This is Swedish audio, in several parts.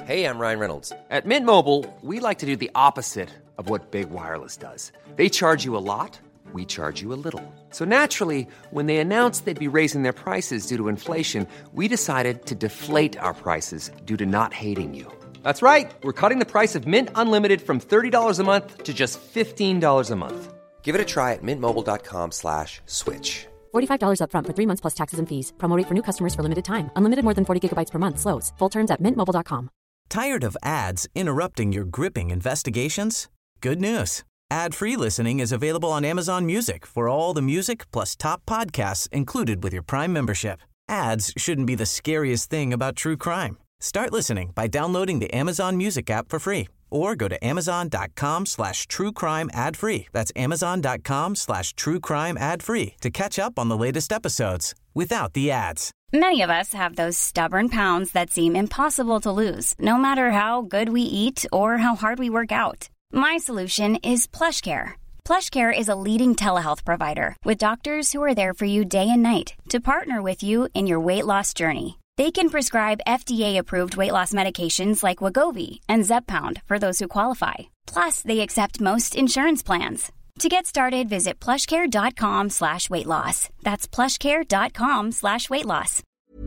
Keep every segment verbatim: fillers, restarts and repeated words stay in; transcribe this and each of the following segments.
Hey, I'm Ryan Reynolds. At Mint Mobile, we like to do the opposite of what Big Wireless does. They charge you a lot, we charge you a little. So naturally, when they announced they'd be raising their prices due to inflation, we decided to deflate our prices due to not hating you. That's right. We're cutting the price of Mint Unlimited from thirty dollars a month to just fifteen dollars a month. Give it a try at mintmobile.com slash switch. forty-five dollars up front for three months plus taxes and fees. Promo rate for new customers for limited time. Unlimited more than forty gigabytes per month. Slows full terms at mint mobile dot com. Tired of ads interrupting your gripping investigations? Good news. Ad-free listening is available on Amazon Music for all the music plus top podcasts included with your Prime membership. Ads shouldn't be the scariest thing about true crime. Start listening by downloading the Amazon Music app for free or go to amazon.com slash true crime ad free. That's amazon.com slash true crime ad free to catch up on the latest episodes without the ads. Many of us have those stubborn pounds that seem impossible to lose, no matter how good we eat or how hard we work out. My solution is PlushCare. PlushCare is a leading telehealth provider with doctors who are there for you day and night to partner with you in your weight loss journey. They can prescribe F D A-approved weight loss medications like Wegovy and Zepbound for those who qualify. Plus, they accept most insurance plans. To get started, visit plushcare.com slash weight loss. That's plushcare.com slash weight loss.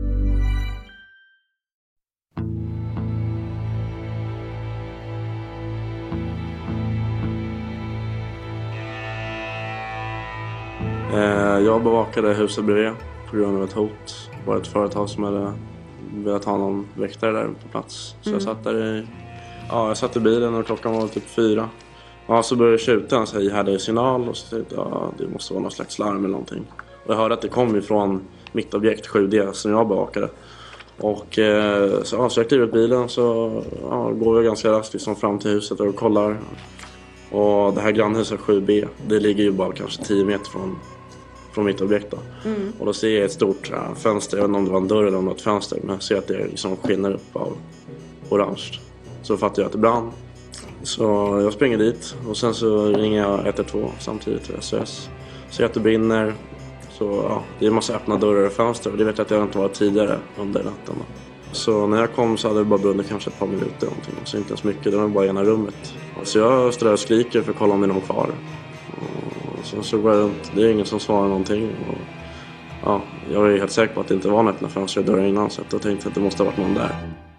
Jag bevakade huset bredvid på grund av ett hot. Det var ett företag som hade velat ha någon väktare där på plats. Så mm. jag satt där i, ja, jag satt i bilen och klockan var typ fyra. Ja, så började jag tjuta och säga hade signal och så tänkte jag, ja, det måste vara någon slags larm eller någonting. Och jag hörde att det kom ifrån mitt objekt sju D som jag bevakade. Och eh, så, ja, så jag klev ut bilen så ja, går vi ganska raskt liksom fram till huset och kollar. Och det här grannhuset sju B, det ligger ju bara kanske tio meter från, från mitt objekt då. Mm. Och då ser jag ett stort ja, fönster, jag vet inte om det var en dörr eller om det var ett fönster, men jag ser att det liksom skiner upp av orange. Så fattar jag att det brann. Så jag springer dit och sen så ringer jag ett ett två samtidigt till S O S. Så att det brinner, så ja, det är en massa öppna dörrar och fönster och det vet jag att jag inte var tidigare under natten. Så när jag kom så hade det bara brunnit kanske ett par minuter eller någonting. Så inte ens mycket, det var bara ena rummet. Så jag står och skriker för att kolla om det är någon kvar. Och sen så går jag runt, det är ingen som svarar någonting. Och ja, jag är helt säker på att det inte var något öppna fönster och dörrar innan, så jag tänkte att det måste ha varit någon där.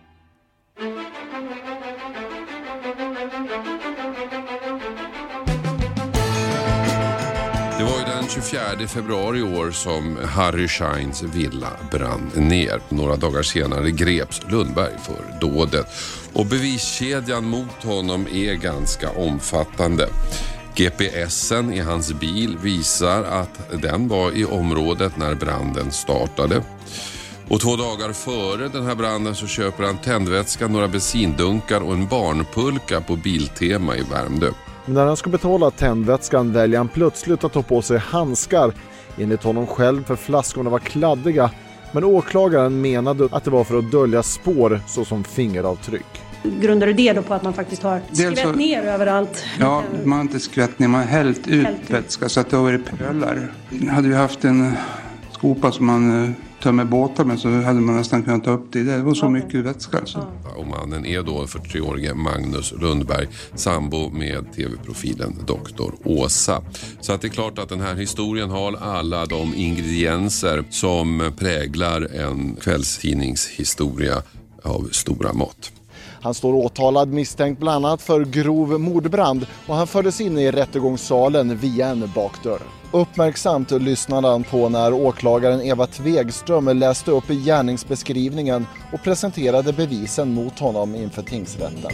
Det var ju den tjugofjärde februari i år som Harry Scheins villa brann ner. Några dagar senare greps Lundberg för dådet. Och beviskedjan mot honom är ganska omfattande. G P S-en i hans bil visar att den var i området när branden startade. Och två dagar före den här branden så köper han tändvätska, några bensindunkar och en barnpulka på Biltema i Värmdö. Men när han ska betala tändvätskan väljer han plötsligt att ta på sig handskar. Enligt honom själv för flaskorna var kladdiga. Men åklagaren menade att det var för att dölja spår såsom fingeravtryck. Grundar du det då på att man faktiskt har skvätt så, ner överallt? Ja, man har inte skvätt ner, man har hällt ut hällt vätska så att det har varit pölar. Hade vi haft en skopa som man tömmer båtar med så hade man nästan kunnat ta upp det. Det var så okay. mycket vätska. Alltså. Och mannen är då fyrtioårige Magnus Lundberg, sambo med tv-profilen doktor Åsa. Så att det är klart att den här historien har alla de ingredienser som präglar en kvällstidningshistoria av stora mått. Han står åtalad misstänkt bland annat för grov mordbrand och han fördes in i rättegångssalen via en bakdörr. Uppmärksamt lyssnade han på när åklagaren Eva Tvegström läste upp gärningsbeskrivningen och presenterade bevisen mot honom inför tingsrätten.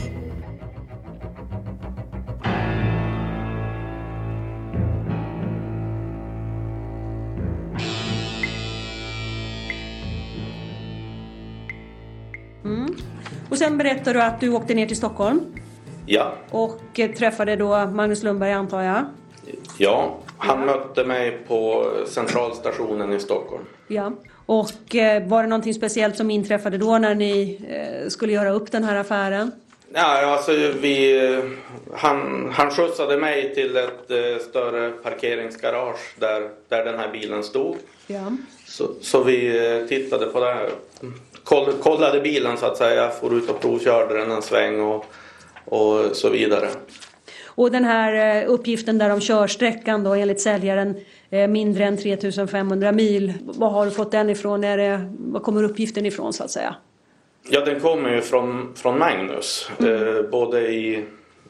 Mm. Och sen berättar du att du åkte ner till Stockholm. Ja. Och träffade då Magnus Lundberg, antar jag. Ja, han ja. mötte mig på centralstationen i Stockholm. Ja. Och eh, var det någonting speciellt som inträffade då när ni eh, skulle göra upp den här affären? Ja, alltså vi, han, han skjutsade mig till ett eh, större parkeringsgarage där, där den här bilen stod. Ja. Så, så vi tittade på det här kollade bilen så att säga, for ut och provkörde den en sväng och, och så vidare. Och den här uppgiften där om körsträckan då enligt säljaren mindre än tre tusen femhundra mil. Vad har du fått den ifrån? Är det, vad kommer uppgiften ifrån så att säga? Ja, den kommer ju från, från Magnus. Mm. Eh, både i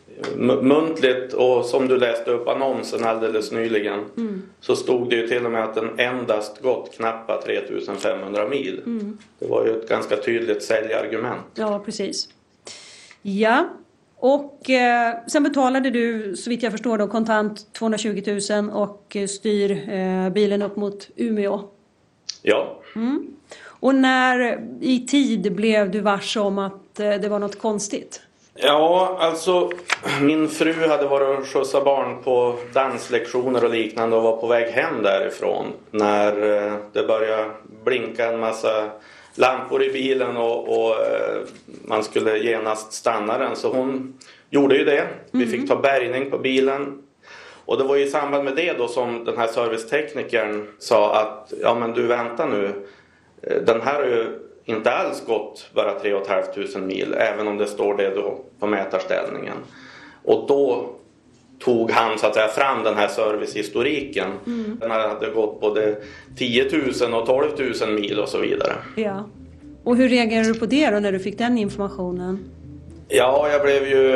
muntligt och som du läste upp annonsen alldeles nyligen. Mm. Så stod det ju till och med att den endast gått knappa tre tusen femhundra mil. Mm. Det var ju ett ganska tydligt säljargument. Ja, precis. Ja. Och eh, sen betalade du, så vitt jag förstår då, kontant tvåhundratjugo tusen och styr eh, bilen upp mot Umeå. Ja. Mm. Och när i tid blev du varse om att eh, det var något konstigt? Ja, alltså min fru hade varit och skjutsat barn på danslektioner och liknande och var på väg hem därifrån. När eh, det började blinka en massa lampor i bilen och, och eh, man skulle genast stanna den. Så hon gjorde ju det. Vi fick ta bärgning på bilen. Och det var i samband med det då som den här serviceteknikern sa att ja men du vänta nu. Den här har ju inte alls gått bara tre och ett tusen femhundra mil. Även om det står det då på mätarställningen. Och då tog han så att säga fram den här servicehistoriken. Mm. Den hade gått både tio tusen och tolv tusen mil och så vidare. Ja. Och hur reagerade du på det då när du fick den informationen? Ja, jag blev ju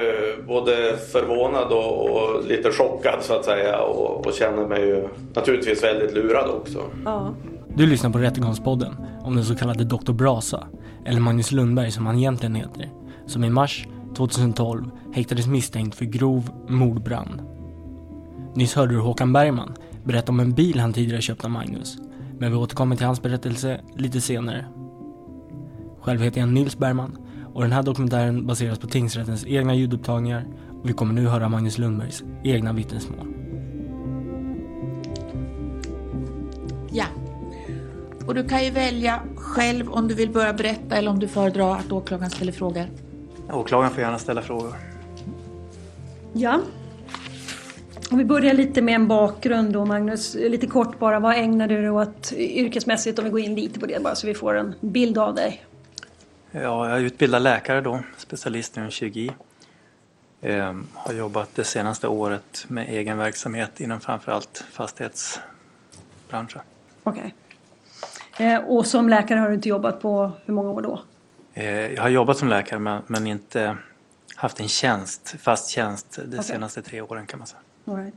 både förvånad och, och lite chockad så att säga. Och, och kände mig ju naturligtvis väldigt lurad också. Ja. Du lyssnar på Rättegångspodden om den så kallade doktor Brasa, eller Magnus Lundberg som han egentligen heter, som i mars tjugohundratolv häktades misstänkt för grov mordbrand. Nyss hörde du Håkan Bergman berätta om en bil han tidigare köpt av Magnus, men vi återkommer till hans berättelse lite senare. Själv heter jag Nils Bergman och den här dokumentären baseras på tingsrättens egna ljudupptagningar och vi kommer nu höra Magnus Lundbergs egna vittnesmål. Ja. Och du kan ju välja själv om du vill börja berätta eller om du föredrar att åklagaren ställer frågor. Åklagaren får gärna ställa frågor. Ja. Om vi börjar lite med en bakgrund då, Magnus. Lite kort bara, vad ägnar du dig åt yrkesmässigt om vi går in lite på det bara så vi får en bild av dig? Ja, jag är utbildad läkare då, specialist inom kirurgi. Eh, har jobbat det senaste året med egen verksamhet inom framförallt fastighetsbranschen. Okej. Eh, och som läkare har du inte jobbat på hur många år då? Eh, jag har jobbat som läkare men, men inte haft en tjänst, fast tjänst de okay. senaste tre åren kan man säga. All right.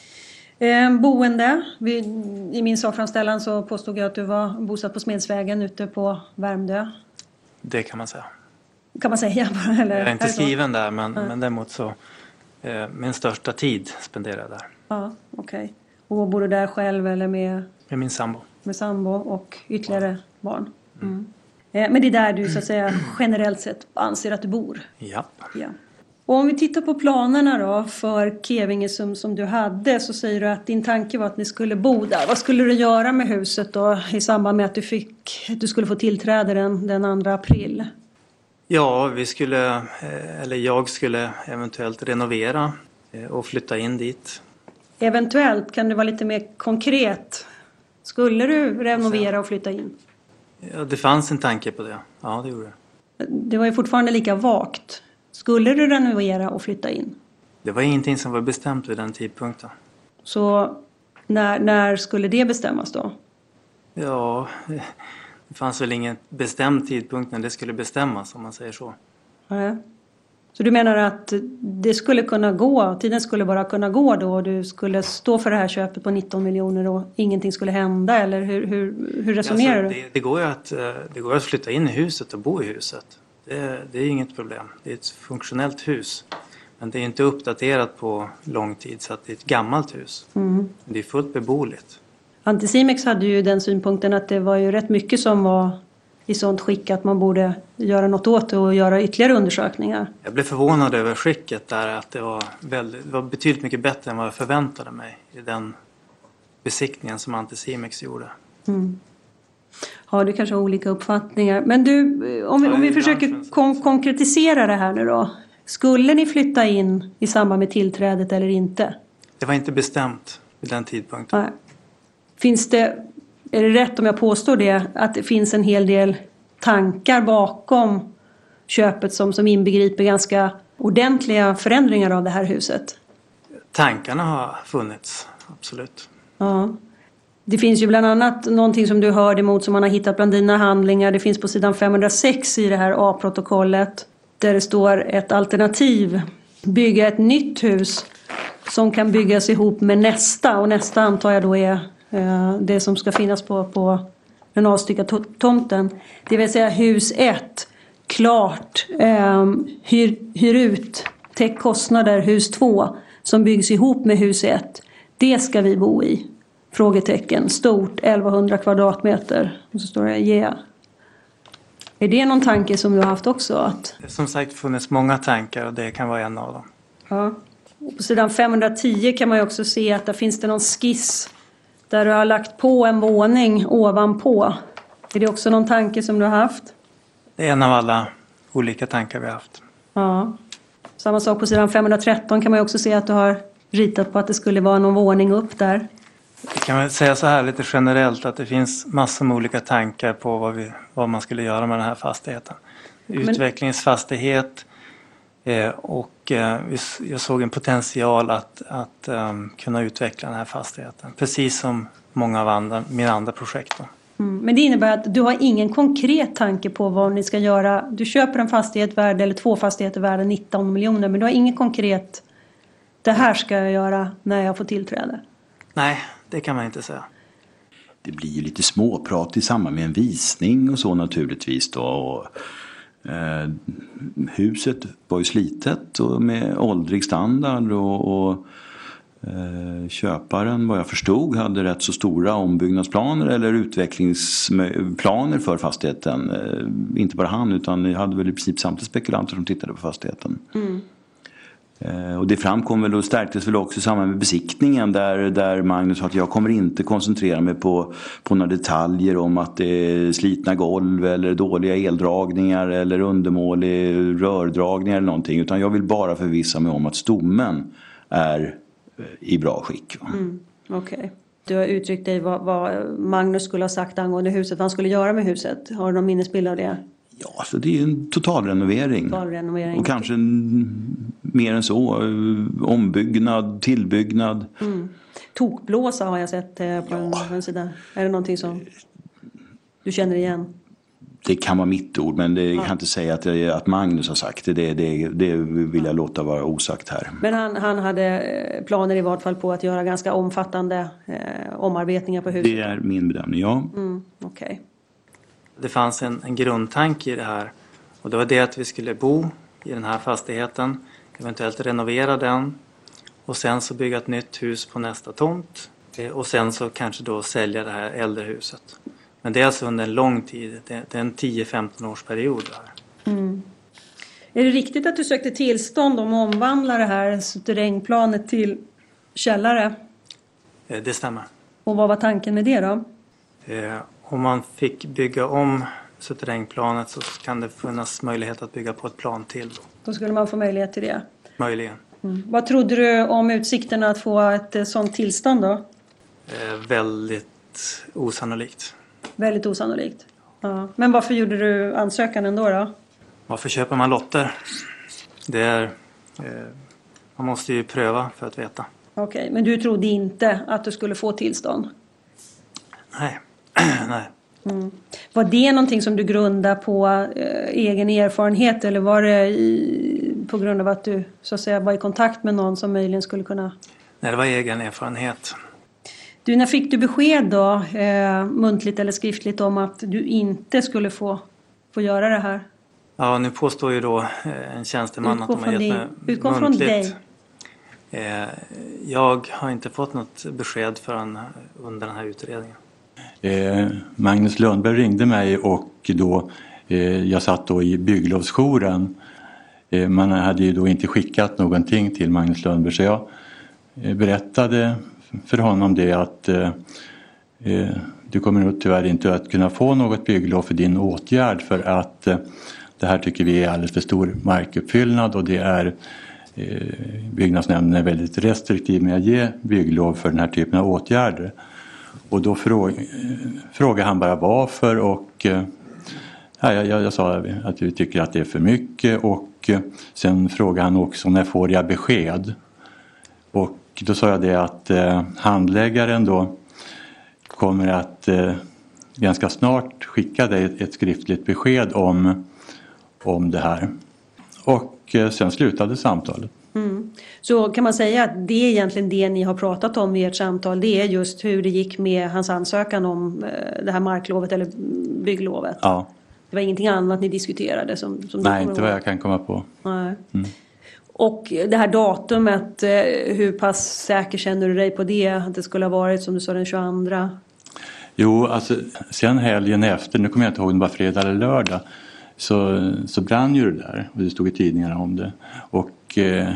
Eh, boende. Vi, I min sakframställan så påstod jag att du var bosatt på Smedsvägen ute på Värmdö. Det kan man säga. Kan man säga bara? Eller? Jag är inte skriven där men, ja. men däremot så eh, min största tid spenderar jag där. Ja, okej. Okay. Och bor du där själv eller med? Med min sambo. Med sambo och ytterligare barn. Mm. Eh, men det är där du så att säga generellt sett anser att du bor? Ja. ja. Och om vi tittar på planerna då för Kevinge som, som du hade så säger du att din tanke var att ni skulle bo där. Vad skulle du göra med huset då i samband med att du, fick, att du skulle få tillträde den, den andra april? Ja, vi skulle, eller jag skulle eventuellt renovera och flytta in dit. Eventuellt, kan du vara lite mer konkret? Skulle du renovera och flytta in? Ja, det fanns en tanke på det. Ja, det gjorde det. Det var ju fortfarande lika vagt. Skulle du renovera och flytta in? Det var ingenting som var bestämt vid den tidpunkten. Så när, när skulle det bestämmas då? Ja, det fanns väl ingen bestämd tidpunkt när det skulle bestämmas om man säger så. Ja. Så du menar att det skulle kunna gå, tiden skulle bara kunna gå då och du skulle stå för det här köpet på nitton miljoner och ingenting skulle hända? Eller hur, hur, hur resonerar alltså, du? Det, det, går ju att, det går att flytta in i huset och bo i huset. Det, det är inget problem. Det är ett funktionellt hus. Men det är inte uppdaterat på lång tid så att det är ett gammalt hus. Mm. Det är fullt beboeligt. Anticimex hade ju den synpunkten att det var ju rätt mycket som var i sånt skick att man borde göra något åt det och göra ytterligare undersökningar. Jag blev förvånad över skicket där att det var, väldigt, det var betydligt mycket bättre än vad jag förväntade mig i den besiktningen som Anticimex gjorde. Mm. Ja, du kanske har olika uppfattningar. Men du, om vi, om vi försöker kon- konkretisera det här nu då. Skulle ni flytta in i samband med tillträdet eller inte? Det var inte bestämt vid den tidpunkten. Nej. Finns det, är det rätt om jag påstår det, att det finns en hel del tankar bakom köpet som, som inbegriper ganska ordentliga förändringar av det här huset? Tankarna har funnits, absolut. Ja. Det finns ju bland annat någonting som du hörde emot som man har hittat bland dina handlingar. Det finns på sidan femhundrasex i det här A-protokollet. Där det står ett alternativ. Bygga ett nytt hus som kan byggas ihop med nästa. Och nästa antar jag då är eh, det som ska finnas på, på den avstyckade to- tomten. Det vill säga hus ett. Klart. Eh, hyr, hyr ut. Täck kostnader. Hus två. Som byggs ihop med hus ett. Det ska vi bo i. Frågetecken. Stort. elvahundra kvadratmeter. Och så står det yeah. Är det någon tanke som du har haft också? Att... Det har som sagt funnits många tankar och det kan vara en av dem. Ja. Och på sidan femhundratio kan man ju också se att där finns det någon skiss där du har lagt på en våning ovanpå. Är det också någon tanke som du har haft? Det är en av alla olika tankar vi har haft. Ja. Samma sak på sidan femhundratretton kan man ju också se att du har ritat på att det skulle vara någon våning upp där. Vi kan väl säga så här lite generellt att det finns massor med olika tankar på vad, vi, vad man skulle göra med den här fastigheten. Utvecklingsfastighet eh, och eh, jag såg en potential att, att um, kunna utveckla den här fastigheten. Precis som många av andra, mina andra projekt då. Mm, men det innebär att du har ingen konkret tanke på vad ni ska göra. Du köper en fastighet värd eller två fastigheter värda nitton miljoner men du har ingen konkret det här ska jag göra när jag får tillträde. Nej, det kan man inte säga. Det blir ju lite småprat i samband med en visning och så naturligtvis då. Och, eh, huset var ju slitet och med åldrig standard och, och eh, köparen vad jag förstod hade rätt så stora ombyggnadsplaner eller utvecklingsplaner för fastigheten. Eh, inte bara han utan det hade väl i princip samtliga spekulanter som tittade på fastigheten. Mm. Och det framkom väl och stärktes väl också i samband med besiktningen där, där Magnus sa att jag kommer inte koncentrera mig på, på några detaljer om att det är slitna golv eller dåliga eldragningar eller undermålig rördragningar eller någonting utan jag vill bara förvissa mig om att stommen är i bra skick. Mm, Okej. Okay. Du har uttryckt dig vad, vad Magnus skulle ha sagt angående huset, vad han skulle göra med huset. Har du någon minnesbild av det? Ja, alltså det är en totalrenovering. Totalrenovering. Och kanske en, mer än så. Ombyggnad, tillbyggnad. Mm. Tokblåsa har jag sett på, ja. en, på en sida. Är det någonting som du känner igen? Det kan vara mitt ord, men det ja. kan inte säga att, det, att Magnus har sagt det. Det, det, det vill jag låta vara osagt här. Men han, han hade planer i vart fall på att göra ganska omfattande eh, omarbetningar på huset? Det är min bedömning, ja. Mm, Okej. Okay. Det fanns en, en grundtanke i det här och det var det att vi skulle bo i den här fastigheten, eventuellt renovera den och sen så bygga ett nytt hus på nästa tomt och sen så kanske då sälja det här äldre huset. Men det är alltså under en lång tid, det, det är en tio femton års period här. Mm. Är det riktigt att du sökte tillstånd om att omvandla det här suterrängplanet till källare? Det stämmer. Och vad var tanken med det då? Eh, Om man fick bygga om suterrängplanet så kan det finnas möjlighet att bygga på ett plan till. Då skulle man få möjlighet till det? Möjligen. Mm. Vad trodde du om utsikterna att få ett sådant tillstånd då? Eh, väldigt osannolikt. Väldigt osannolikt. Ja. Men varför gjorde du ansökan ändå då? Varför köper man lotter? Det är, eh, man måste ju pröva för att veta. Okej, okay, men du trodde inte att du skulle få tillstånd? Nej. Nej. Mm. Var det någonting som du grundar på eh, egen erfarenhet eller var det i, på grund av att du så att säga var i kontakt med någon som möjligen skulle kunna? Nej, det var egen erfarenhet. Du, när fick du besked då, eh, muntligt eller skriftligt om att du inte skulle få, få göra det här? Ja, nu påstår ju då eh, en tjänsteman utgå att de har gett mig utgå från dig. Eh, jag har inte fått något besked förrän under den här utredningen. Eh, Magnus Lundberg ringde mig och då eh, jag satt då i bygglovsjouren. Eh, man hade ju då inte skickat någonting till Magnus Lundberg så jag eh, berättade för honom det att eh, eh, du kommer nog tyvärr inte att kunna få något bygglov för din åtgärd för att eh, det här tycker vi är alldeles för stor markuppfyllnad och det är eh, byggnadsnämnden är väldigt restriktiv med att ge bygglov för den här typen av åtgärder. Och då fråg, frågade han bara varför och eh, Ja, jag, jag, jag sa att vi tycker att det är för mycket och sen frågade han också när får jag besked. Och då sa jag det att eh, handläggaren då kommer att eh, ganska snart skicka dig ett, ett skriftligt besked om, om det här. Och eh, sen slutade samtalet. Mm. Så kan man säga att det är egentligen det ni har pratat om i ert samtal. Det är just hur det gick med hans ansökan om eh, det här marklovet eller bygglovet. Ja. Det var ingenting annat ni diskuterade? Som, som Nej, inte vad jag kan komma på. Nej. Mm. Och det här datumet, eh, hur pass säker känner du dig på det? Att det skulle ha varit som du sa den tjugoandra? Jo, alltså sen helgen efter, nu kommer jag inte ihåg om det var fredag eller lördag. Så, så brann ju det där och det stod i tidningarna om det. Och eh,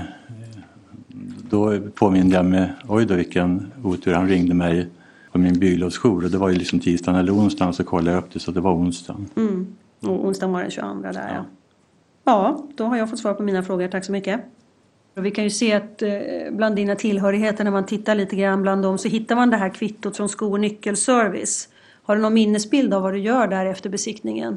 då påminner jag mig, oj då vilken otur, han ringde mig på min bygglovsjour. Och det var ju liksom tisdagen eller onsdagen, så kollade jag upp det så det var onsdagen. Mm. Och onsdagen var den tjugoandra där, ja. Ja, då har jag fått svar på mina frågor. Tack så mycket. Och vi kan ju se att eh, bland dina tillhörigheter när man tittar lite grann bland dem så hittar man det här kvittot från Sko- och nyckelservice. Har du någon minnesbild av vad du gör där efter besiktningen?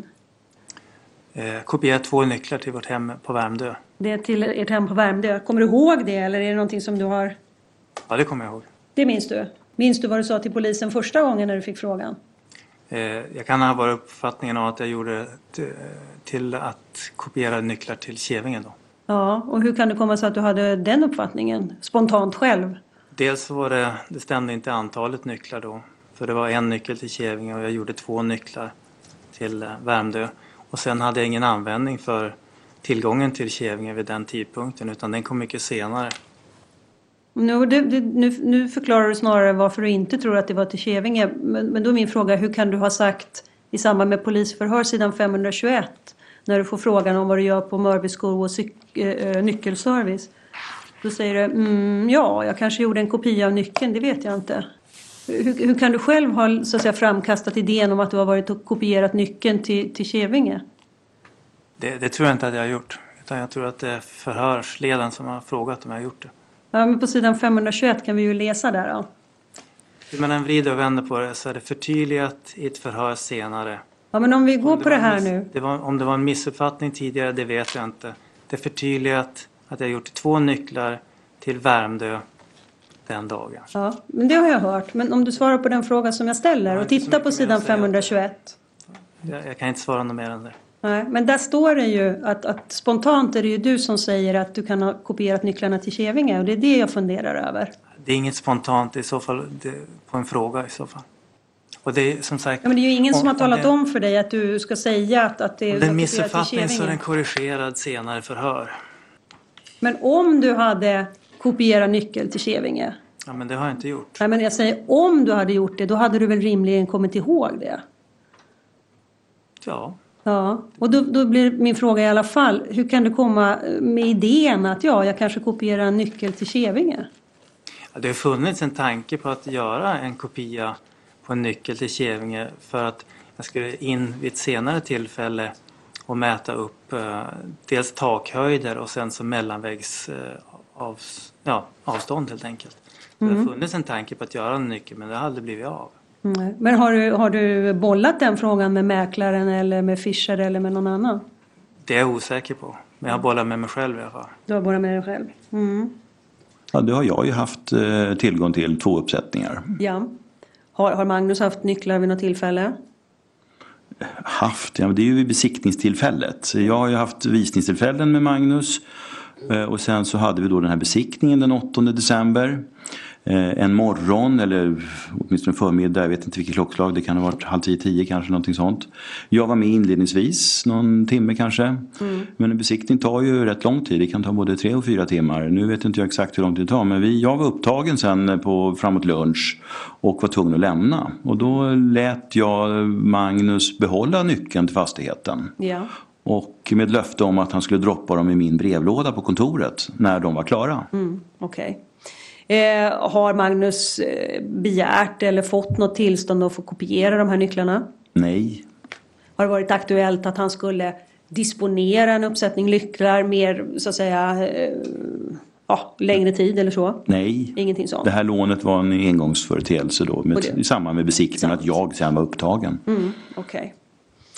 Eh, kopierat två nycklar till vårt hem på Värmdö. Det är till ert hem på Värmdö. Kommer du ihåg det eller är det någonting som du har... Ja, det kommer jag ihåg. Det minns du? Minns du vad du sa till polisen första gången när du fick frågan? Eh, jag kan ha varit uppfattningen av att jag gjorde t- till att kopiera nycklar till Kävingen då. Ja, och hur kan det komma sig att du hade den uppfattningen spontant själv? Dels var det, det stämde inte antalet nycklar då. För det var en nyckel till Kävingen och jag gjorde två nycklar till eh, Värmdö. Och sen hade jag ingen användning för tillgången till Kävingen vid den tidpunkten utan den kom mycket senare. Nu, det, det, nu, nu förklarar du snarare varför du inte tror att det var till Kävinge. Men, men då är min fråga, hur kan du ha sagt i samband med polisförhör sidan femhundratjugoett när du får frågan om vad du gör på Mörby Sko- och cyk, äh, nyckelservice. Då säger du, mm, ja, jag kanske gjorde en kopia av nyckeln, det vet jag inte. Hur, hur kan du själv ha så att säga, framkastat idén om att du har varit och kopierat nyckeln till, till Kävinge? Det, det tror jag inte att jag har gjort. Utan jag tror att det är förhörsledaren som har frågat om jag har gjort det. Ja, men på sidan femhundratjugoett kan vi ju läsa där då. Hur man än vrider och vänder på det så är det förtydligat i ett förhör senare. Ja, men om vi går om det på det här miss, nu. Det var, om det var en missuppfattning tidigare, det vet jag inte. Det är förtydligat att jag har gjort två nycklar till Värmdö den dagen. Ja, men det har jag hört. Men om du svarar på den frågan som jag ställer och tittar på sidan femhundratjugoett. Jag, jag kan inte svara något mer än det. Nej, men där står det ju att, att spontant är det ju du som säger att du kan ha kopierat nycklarna till Kävinge. Och det är det jag funderar över. Det är inget spontant i så fall, det, på en fråga i så fall. Och det är som sagt... Ja, men det är ju ingen om, som har talat det, om för dig att du ska säga att, att det är... Om det är en missuppfattning så är den korrigerad senare förhör. Men om du hade kopierat nyckel till Kävinge? Ja, men det har jag inte gjort. Nej, men jag säger om du hade gjort det, då hade du väl rimligen kommit ihåg det? Ja. Ja, och då, då blir min fråga i alla fall, hur kan du komma med idén att ja, jag kanske kopierar en nyckel till Kävinge? Ja, det har funnits en tanke på att göra en kopia på en nyckel till Kävinge för att jag skulle in vid ett senare tillfälle och mäta upp eh, dels takhöjder och sen så mellanväggs eh, av, ja, avstånd helt enkelt. Mm. Det har funnits en tanke på att göra en nyckel men det har aldrig blivit av. Mm. Men har du, har du bollat den frågan med mäklaren eller med Fischer eller med någon annan? Det är jag osäker på. Men jag har bollat med mig själv i alla fall. Du har bollat med dig själv? Mm. Ja, det har jag ju haft eh, tillgång till två uppsättningar. Ja. Har, har Magnus haft nycklar vid något tillfälle? Haft, ja, det är ju vid besiktningstillfället. Jag har ju haft visningstillfällen med Magnus. Och sen så hade vi då den här besiktningen den åttonde december. En morgon eller åtminstone förmiddag, jag vet inte vilket klockslag, det kan ha varit halv tio, tio kanske, någonting sånt. Jag var med inledningsvis, någon timme kanske. Mm. Men en besiktning tar ju rätt lång tid, det kan ta både tre och fyra timmar. Nu vet inte jag exakt hur lång tid det tar, men vi, jag var upptagen sen på framåt lunch och var tvungen att lämna. Och då lät jag Magnus behålla nyckeln till fastigheten. Ja. Och med löfte om att han skulle droppa dem i min brevlåda på kontoret när de var klara. Mm, okej. Okay. Eh, har Magnus eh, begärt eller fått något tillstånd att få kopiera de här nycklarna? Nej. Har det varit aktuellt att han skulle disponera en uppsättning nycklar mer så att säga eh, ja, längre tid eller så? Nej. Ingenting sånt? Det här lånet var en engångsföreteelse då med, i samband med besiktningen att jag sen var upptagen. Mm, okej. Okay.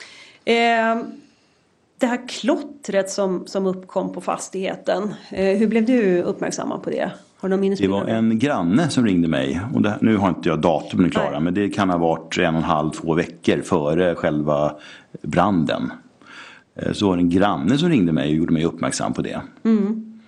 Eh, det här klottret som, som uppkom på fastigheten, eh, hur blev du uppmärksammad på det? Har du någon det var en granne som ringde mig. Och det, nu har inte jag datumen klara, Nej. men det kan ha varit en och en halv, två veckor före själva branden. Så var det en granne som ringde mig och gjorde mig uppmärksam på det. Mm.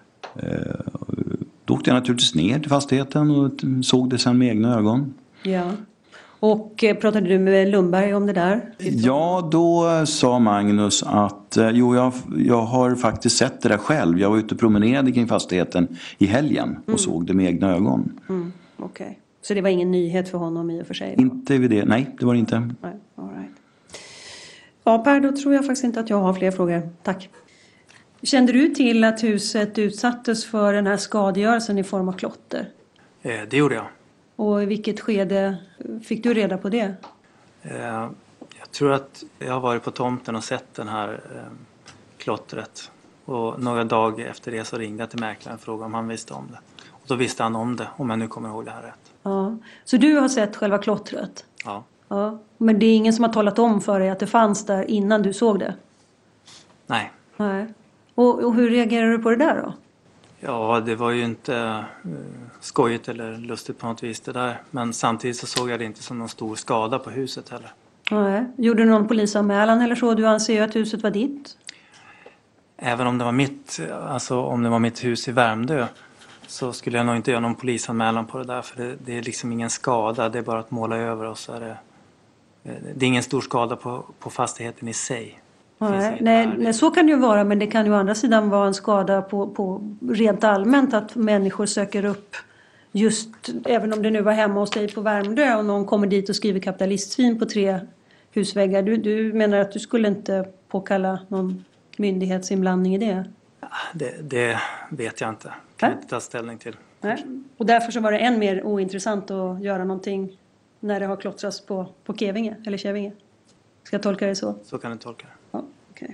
Då åkte jag naturligtvis ner till fastigheten och såg det sen med egna ögon. Ja. Och pratade du med Lundberg om det där? Ja, då sa Magnus att jo, jag, jag har faktiskt sett det där själv. Jag var ute och promenerade kring fastigheten i helgen och mm. såg det med egna ögon. Mm. Okej. Okay. Så det var ingen nyhet för honom i och för sig? Då? Inte vid det. Nej, det var det inte. Nej, all right. Ja, Per, då tror jag faktiskt inte att jag har fler frågor. Tack. Kände du till att huset utsattes för den här skadegörelsen i form av klotter? Eh, det gjorde jag. Och i vilket skede fick du reda på det? Eh, jag tror att jag har varit på tomten och sett den här eh, klottret. Och några dagar efter det så ringde jag till mäklaren och frågade om han visste om det. Och då visste han om det, om jag nu kommer ihåg det här rätt. Ja. Så du har sett själva klottret? Ja. Ja. Men det är ingen som har talat om för dig att det fanns där innan du såg det? Nej. Nej. Och, och hur reagerar du på det där då? Ja, det var ju inte uh, skojigt eller lustigt på något vis det där. Men samtidigt så såg jag det inte som någon stor skada på huset heller. Nej. Gjorde du någon polisanmälan eller så? Du anser ju att huset var ditt? Även om det var mitt, alltså om det var mitt hus i Värmdö, så skulle jag nog inte göra någon polisanmälan på det där. För det, det är liksom ingen skada, det är bara att måla över och så är det... Det är ingen stor skada på, på fastigheten i sig. Nej, nej, nej, så kan det ju vara, men det kan ju å andra sidan vara en skada på, på rent allmänt att människor söker upp just, även om det nu var hemma hos dig på Värmdö och någon kommer dit och skriver kapitalistsvin på tre husväggar. Du, du menar att du skulle inte påkalla någon myndighetsinblandning i det? Det, det vet jag inte. Kan jag inte ta ställning till. Nej. Och därför så var det än mer ointressant att göra någonting när det har klottrats på, på Kevinge eller Kävinge. Ska jag tolka det så? Så kan du tolka det. Ja, okay.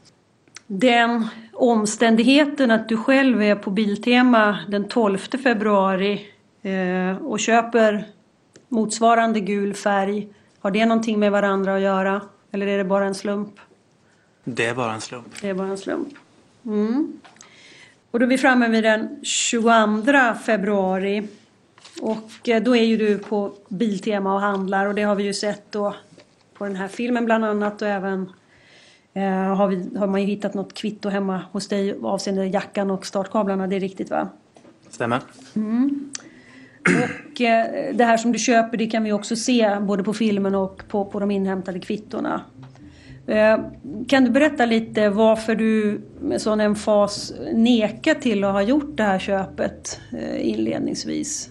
Den omständigheten att du själv är på Biltema den tolfte februari eh, och köper motsvarande gul färg. Har det någonting med varandra att göra? Eller är det bara en slump? Det är bara en slump. Det är bara en slump. Mm. Och då är vi framme vid den tjugoandra februari. Och då är ju du på Biltema och handlar. Och det har vi ju sett då på den här filmen bland annat. Och även eh, har, vi, har man ju hittat något kvitto hemma hos dig avseende jackan och startkablarna. Det är riktigt, va? Stämmer. Mm. Och eh, det här som du köper, det kan vi också se både på filmen och på, på de inhämtade kvittorna. Eh, kan du berätta lite varför du med sån emfas nekar till att ha gjort det här köpet eh, inledningsvis?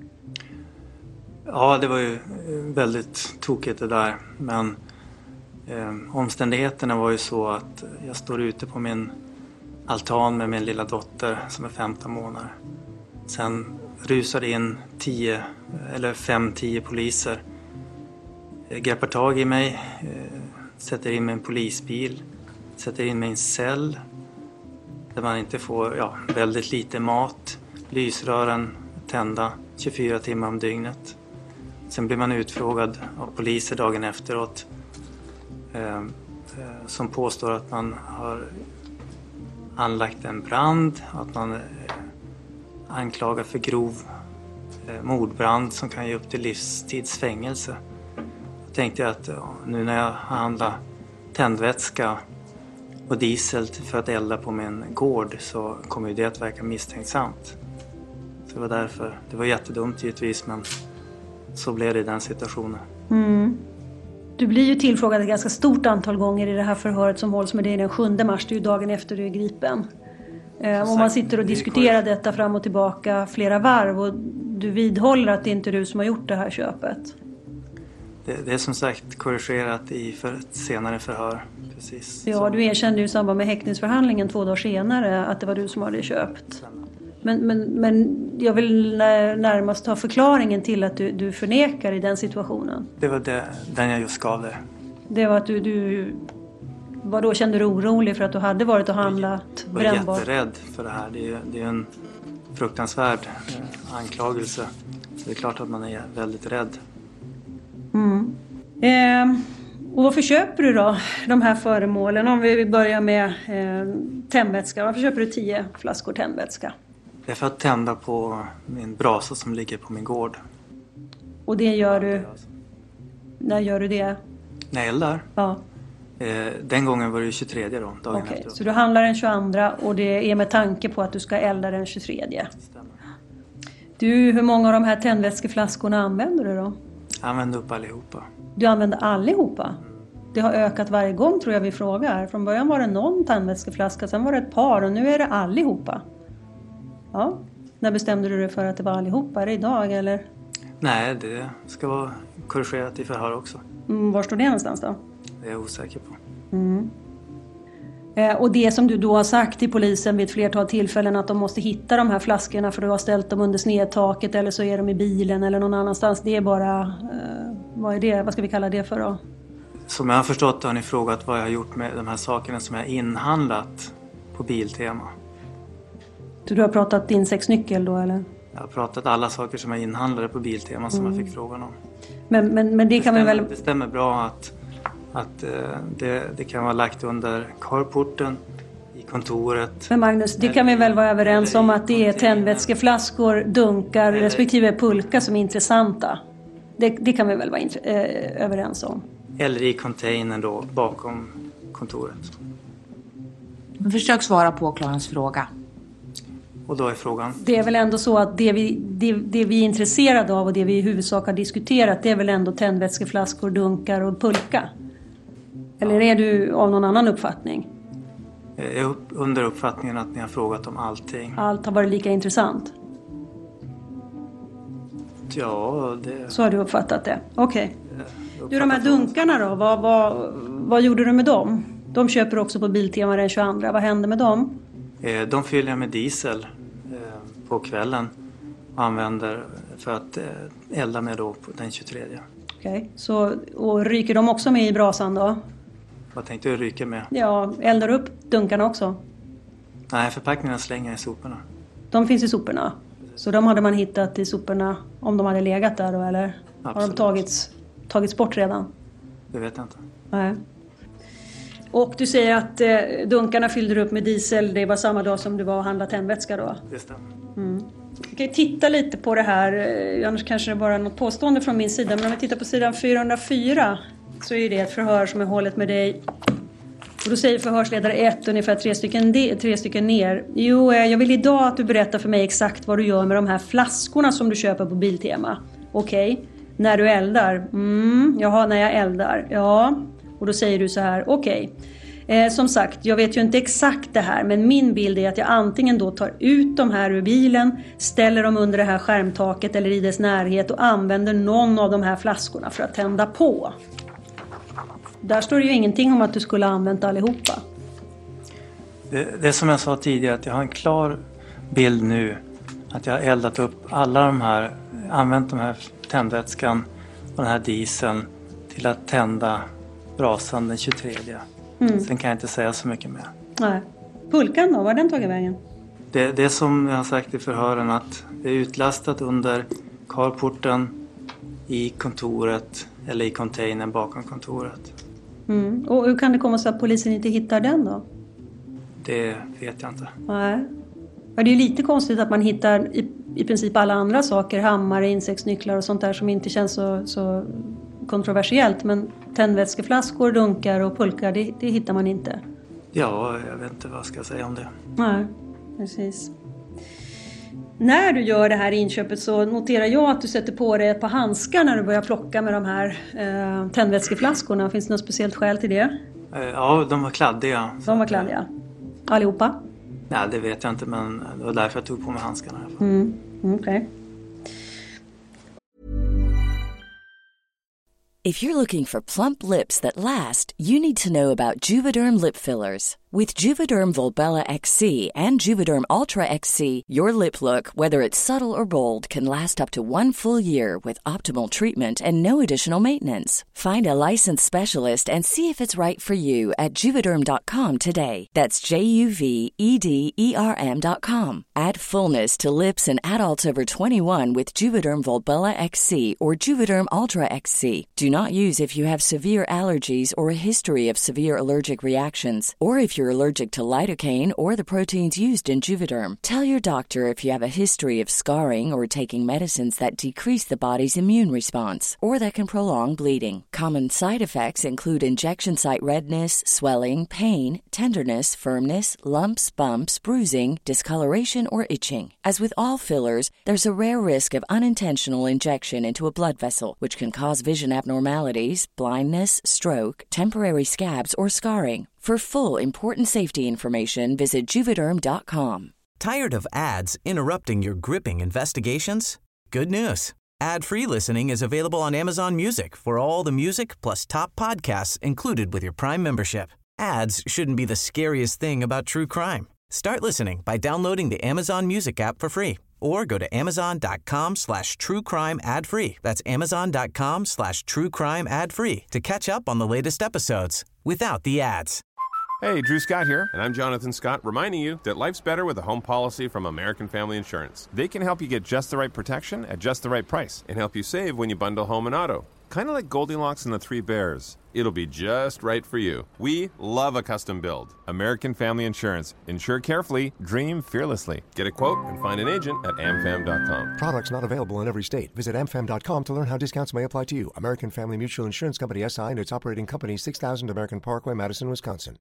Ja, det var ju väldigt tokigt det där. Men eh, omständigheterna var ju så att jag står ute på min altan med min lilla dotter som är femton månader. Sen rusade in tio eller fem, tio poliser. Greppar tag i mig, eh, sätter in mig i en polisbil, sätter in mig i en cell där man inte får, ja, väldigt lite mat. Lysrören tända tjugofyra timmar om dygnet. Sen blir man utfrågad av poliser dagen efteråt eh, eh, som påstår att man har anlagt en brand, att man eh, anklagar för grov eh, mordbrand som kan ge upp till livstidsfängelse. Jag tänkte att ja, nu när jag handlar tändvätska och diesel för att elda på min gård så kommer ju det att verka misstänksamt. Så det var därför, det var jättedumt givetvis, men så blev det i den situationen. Mm. Du blir ju tillfrågad ett ganska stort antal gånger i det här förhöret som hålls med dig den sjunde mars. Det är ju dagen efter du är gripen. Eh, och man sitter och diskuterar detta fram och tillbaka flera varv. Och du vidhåller att det inte är du som har gjort det här köpet. Det, det är som sagt korrigerat i för ett senare förhör. Precis. Ja, som... du erkände ju i samband med häktningsförhandlingen två dagar senare att det var du som hade köpt. Men, men, men jag vill närmast ha förklaringen till att du, du förnekar i den situationen. Det var det, den jag just gav dig. Det var att du, du vad då kände du orolig för att du hade varit och handlat brännbart? Jag var jätterädd för det här. Det är, det är en fruktansvärd eh, anklagelse. Det är klart att man är väldigt rädd. Mm. Eh, Och varför köper du då de här föremålen? Om vi börjar med eh, tändvätska. Varför köper du tio flaskor tändvätska? Det är för att tända på min brasa som ligger på min gård. Och det gör du... När gör du det? När jag eldar? Ja. Eh, den gången var det tjugotredje då, dagen Okej, efter. så du handlar den tjugoandra och det är med tanke på att du ska elda den tjugotredje. Stämmer. Du, hur många av de här tändvätskeflaskorna använder du då? Jag använder upp allihopa. Du använder allihopa? Det har ökat varje gång tror jag vi frågar. Från början var det någon tändvätskeflaska, sen var det ett par och nu är det allihopa. Ja, när bestämde du dig för att det var allihopa? Är det idag eller? Nej, det ska vara korrigerat i förhör också. Mm, var står det någonstans då? Det är jag osäker på. Mm. Eh, och det som du då har sagt till polisen vid ett flertal tillfällen att de måste hitta de här flaskorna för du har ställt dem under snedtaket eller så är de i bilen eller någon annanstans. Det är bara, eh, vad är det? Vad ska vi kalla det för då? Som jag har förstått har ni frågat vad jag har gjort med de här sakerna som jag inhandlat på Biltema. Så du har pratat din sexnyckel då eller? Jag har pratat alla saker som jag inhandlade på Biltema som mm. jag fick frågan om. Men, men, men det, det kan stämmer, vi väl... Det stämmer bra att, att eh, det, det kan vara lagt under carporten i kontoret. Men Magnus, det kan vi väl vara överens om att det är tändvätskeflaskor, dunkar eller, respektive pulka som är intressanta. Det, det kan vi väl vara int- eh, överens om. Eller i containern då bakom kontoret. Försök svara på åklagarens fråga. Och då är frågan? Det är väl ändå så att det vi, det, det vi är intresserade av och det vi i huvudsak har diskuterat det är väl ändå tändvätskeflaskor, dunkar och pulka? Eller är du av någon annan uppfattning? Jag är upp, under uppfattningen att ni har frågat om allting. Allt har varit lika intressant? Ja, det... Så har du uppfattat det? Okej. Okay. Du, de här dunkarna då, vad, vad, vad gjorde du med dem? De köper också på Biltema den tjugoandra. Vad hände med dem? De fyller jag med diesel på kvällen och använder för att elda med då på den tjugotredje. Okej, okay. Så och ryker de också med i brasan då? Vad tänkte du ryka med? Ja, eldar upp dunkarna också? Nej, förpackningarna slänger jag i soporna. De finns i soporna? Så de hade man hittat i soporna om de hade legat där då eller? Absolut. Har de tagits, tagits bort redan? Det vet jag inte. Nej. Och du säger att eh, dunkarna fyllde upp med diesel. Det var samma dag som du var och handlade tändvätska då? Det stämmer. Mm. Vi kan titta lite på det här. Eh, annars kanske det bara är något påstående från min sida. Men om vi tittar på sidan fyrahundrafyra så är det ett förhör som är hållet med dig. Och då säger förhörsledare ett ungefär tre stycken, de, tre stycken ner. Jo, eh, jag vill idag att du berättar för mig exakt vad du gör med de här flaskorna som du köper på Biltema. Okej. Okay. När du eldar? Mm, jaha, när jag eldar. Ja. Och då säger du så här, okej. Okay. Eh, som sagt, jag vet ju inte exakt det här. Men min bild är att jag antingen då tar ut de här ur bilen. Ställer dem under det här skärmtaket eller i dess närhet. Och använder någon av de här flaskorna för att tända på. Där står det ju ingenting om att du skulle ha använt allihopa. Det, det är som jag sa tidigare, att jag har en klar bild nu. Att jag har eldat upp alla de här, använt de här tändvätskan och den här dieseln till att tända brasan den tjugotredje. Mm. Sen kan jag inte säga så mycket mer. Nej. Pulkan då, var har den tagit vägen? Det, det är som jag har sagt i förhören att det är utlastat under carporten i kontoret eller i containern bakom kontoret. Mm. Och hur kan det komma så att polisen inte hittar den då? Det vet jag inte. Nej. Ja, det är ju lite konstigt att man hittar i, i princip alla andra saker, hammare, insektsnycklar och sånt där som inte känns så, så kontroversiellt. Men tändvätskeflaskor, dunkar och pulkar, det, det hittar man inte. Ja, jag vet inte vad jag ska säga om det. Nej, precis. När du gör det här inköpet så noterar jag att du sätter på dig ett par handskar när du börjar plocka med de här eh, tändvätskeflaskorna. Finns det något speciellt skäl till det? Ja, de var kladdiga. De var kladdiga? Allihopa? Nej, det vet jag inte, men det var därför jag tog på mig handskarna. Mm, okej. Okay. If you're looking for plump lips that last, you need to know about Juvederm lip fillers. With Juvederm Volbella X C and Juvederm Ultra X C, your lip look, whether it's subtle or bold, can last up to one full year with optimal treatment and no additional maintenance. Find a licensed specialist and see if it's right for you at juvederm dot com today. That's J U V E D E R M dot com. Add fullness to lips in adults over twenty-one with Juvederm Volbella X C or Juvederm Ultra X C. Do not use if you have severe allergies or a history of severe allergic reactions, or if you're allergic to lidocaine or the proteins used in Juvederm. Tell your doctor if you have a history of scarring or taking medicines that decrease the body's immune response or that can prolong bleeding. Common side effects include injection site redness, swelling, pain, tenderness, firmness, lumps, bumps, bruising, discoloration, or itching. As with all fillers, there's a rare risk of unintentional injection into a blood vessel, which can cause vision abnormalities, blindness, stroke, temporary scabs, or scarring. For full, important safety information, visit juvederm dot com. Tired of ads interrupting your gripping investigations? Good news. Ad-free listening is available on Amazon Music for all the music plus top podcasts included with your Prime membership. Ads shouldn't be the scariest thing about true crime. Start listening by downloading the Amazon Music app for free or go to amazon dot com slash true crime ad free. That's amazon dot com slash true crime ad free to catch up on the latest episodes without the ads. Hey, Drew Scott here, and I'm Jonathan Scott, reminding you that life's better with a home policy from American Family Insurance. They can help you get just the right protection at just the right price and help you save when you bundle home and auto. Kind of like Goldilocks and the Three Bears. It'll be just right for you. We love a custom build. American Family Insurance. Insure carefully, dream fearlessly. Get a quote and find an agent at am fam dot com. Products not available in every state. Visit am fam dot com to learn how discounts may apply to you. American Family Mutual Insurance Company S I and its operating company six thousand American Parkway, Madison, Wisconsin.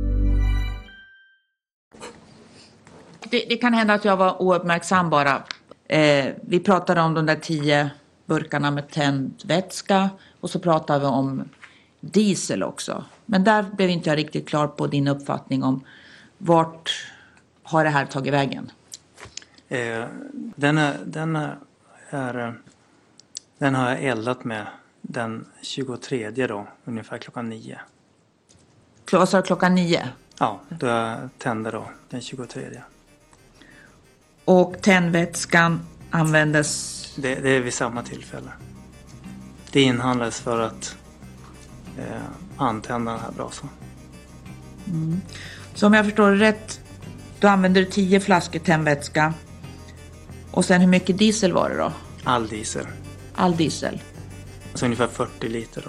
Det, det kan hända att jag var ouppmärksam bara. Eh, vi pratade om de där tio burkarna med tändvätska och så pratade vi om diesel också. Men där blev inte jag riktigt klar på din uppfattning om vart har det här tagit vägen? Eh, den, är, den, är, den har jag eldat med den tjugotredje då, ungefär klockan nio. Vad sa du, klockan nio? Ja, då jag tände då den tjugotredje. Och tändvätskan användes? Det, det är vid samma tillfälle. Det inhandlades för att eh, antända den här brasan. Mm. Så om jag förstår det rätt, då använde du tio flaskor tändvätska. Och sen hur mycket diesel var det då? All diesel. All diesel? Alltså ungefär fyrtio liter då.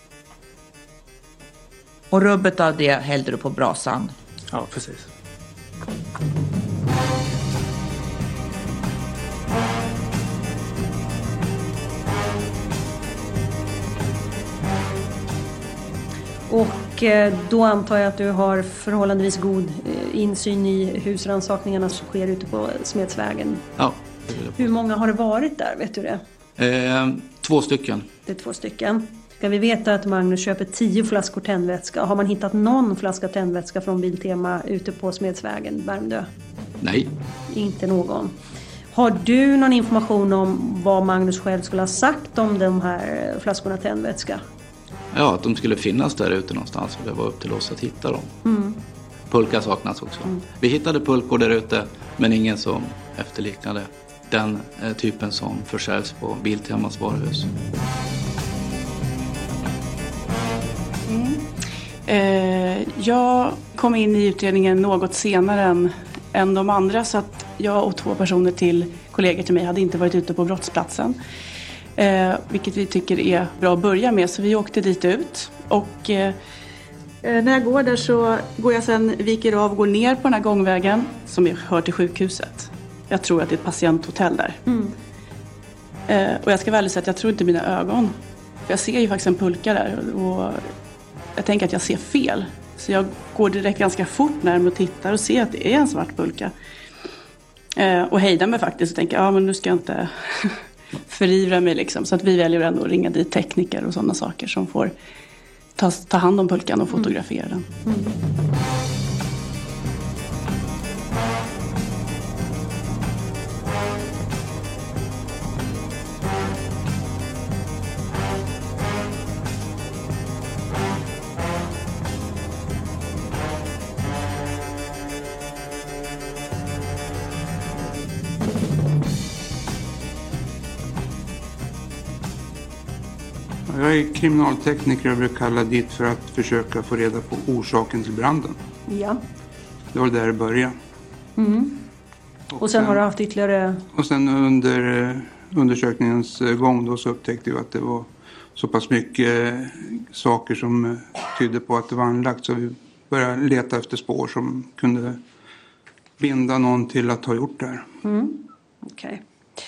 Och rubbet av det hällde du på brasan? Ja, precis. Och då antar jag att du har förhållandevis god insyn i husrannsakningarna som sker ute på Smedsvägen. Ja. Hur många har det varit där, vet du det? Eh, två stycken. Det är två stycken. Ska vi veta att Magnus köper tio flaskor tändvätska? Har man hittat någon flaska tändvätska från Biltema ute på Smedsvägen, Värmdö? Nej. Inte någon. Har du någon information om vad Magnus själv skulle ha sagt om de här flaskorna tändvätska? Ja, att de skulle finnas där ute någonstans och det var upp till oss att hitta dem. Mm. Pulka saknas också. Mm. Vi hittade pulkor där ute men ingen som efterliknade den eh, typen som försäljs på Biltemas varuhus. Mm. Eh, jag kom in i utredningen något senare än, än de andra så att jag och två personer till kollegor till mig hade inte varit ute på brottsplatsen. Eh, vilket vi tycker är bra att börja med, så vi åkte dit ut och eh, när jag går där så går jag sen, viker av och går ner på den här gångvägen som hör till sjukhuset. Jag tror att det är ett patienthotell där. Mm. Eh, och jag ska väl säga att jag tror inte mina ögon, för jag ser ju faktiskt en pulka där och jag tänker att jag ser fel. Så jag går direkt ganska fort närmare och tittar och ser att det är en svart pulka. Eh, och hejdar mig faktiskt och tänker, ja men nu ska jag inte förivra mig liksom. Så att vi väljer ändå att ringa dit tekniker och sådana saker som får ta, ta hand om pulkan och fotografera den. Mm. Jag är kriminaltekniker och blev kallad dit för att försöka få reda på orsaken till branden. Ja. Det var där det började. Mm. Och, och sen, sen har du haft ytterligare... Och sen under eh, undersökningens gång då så upptäckte vi att det var så pass mycket eh, saker som eh, tydde på att det var anlagt. Så vi började leta efter spår som kunde binda någon till att ha gjort det här. Mm. Okej. Okay.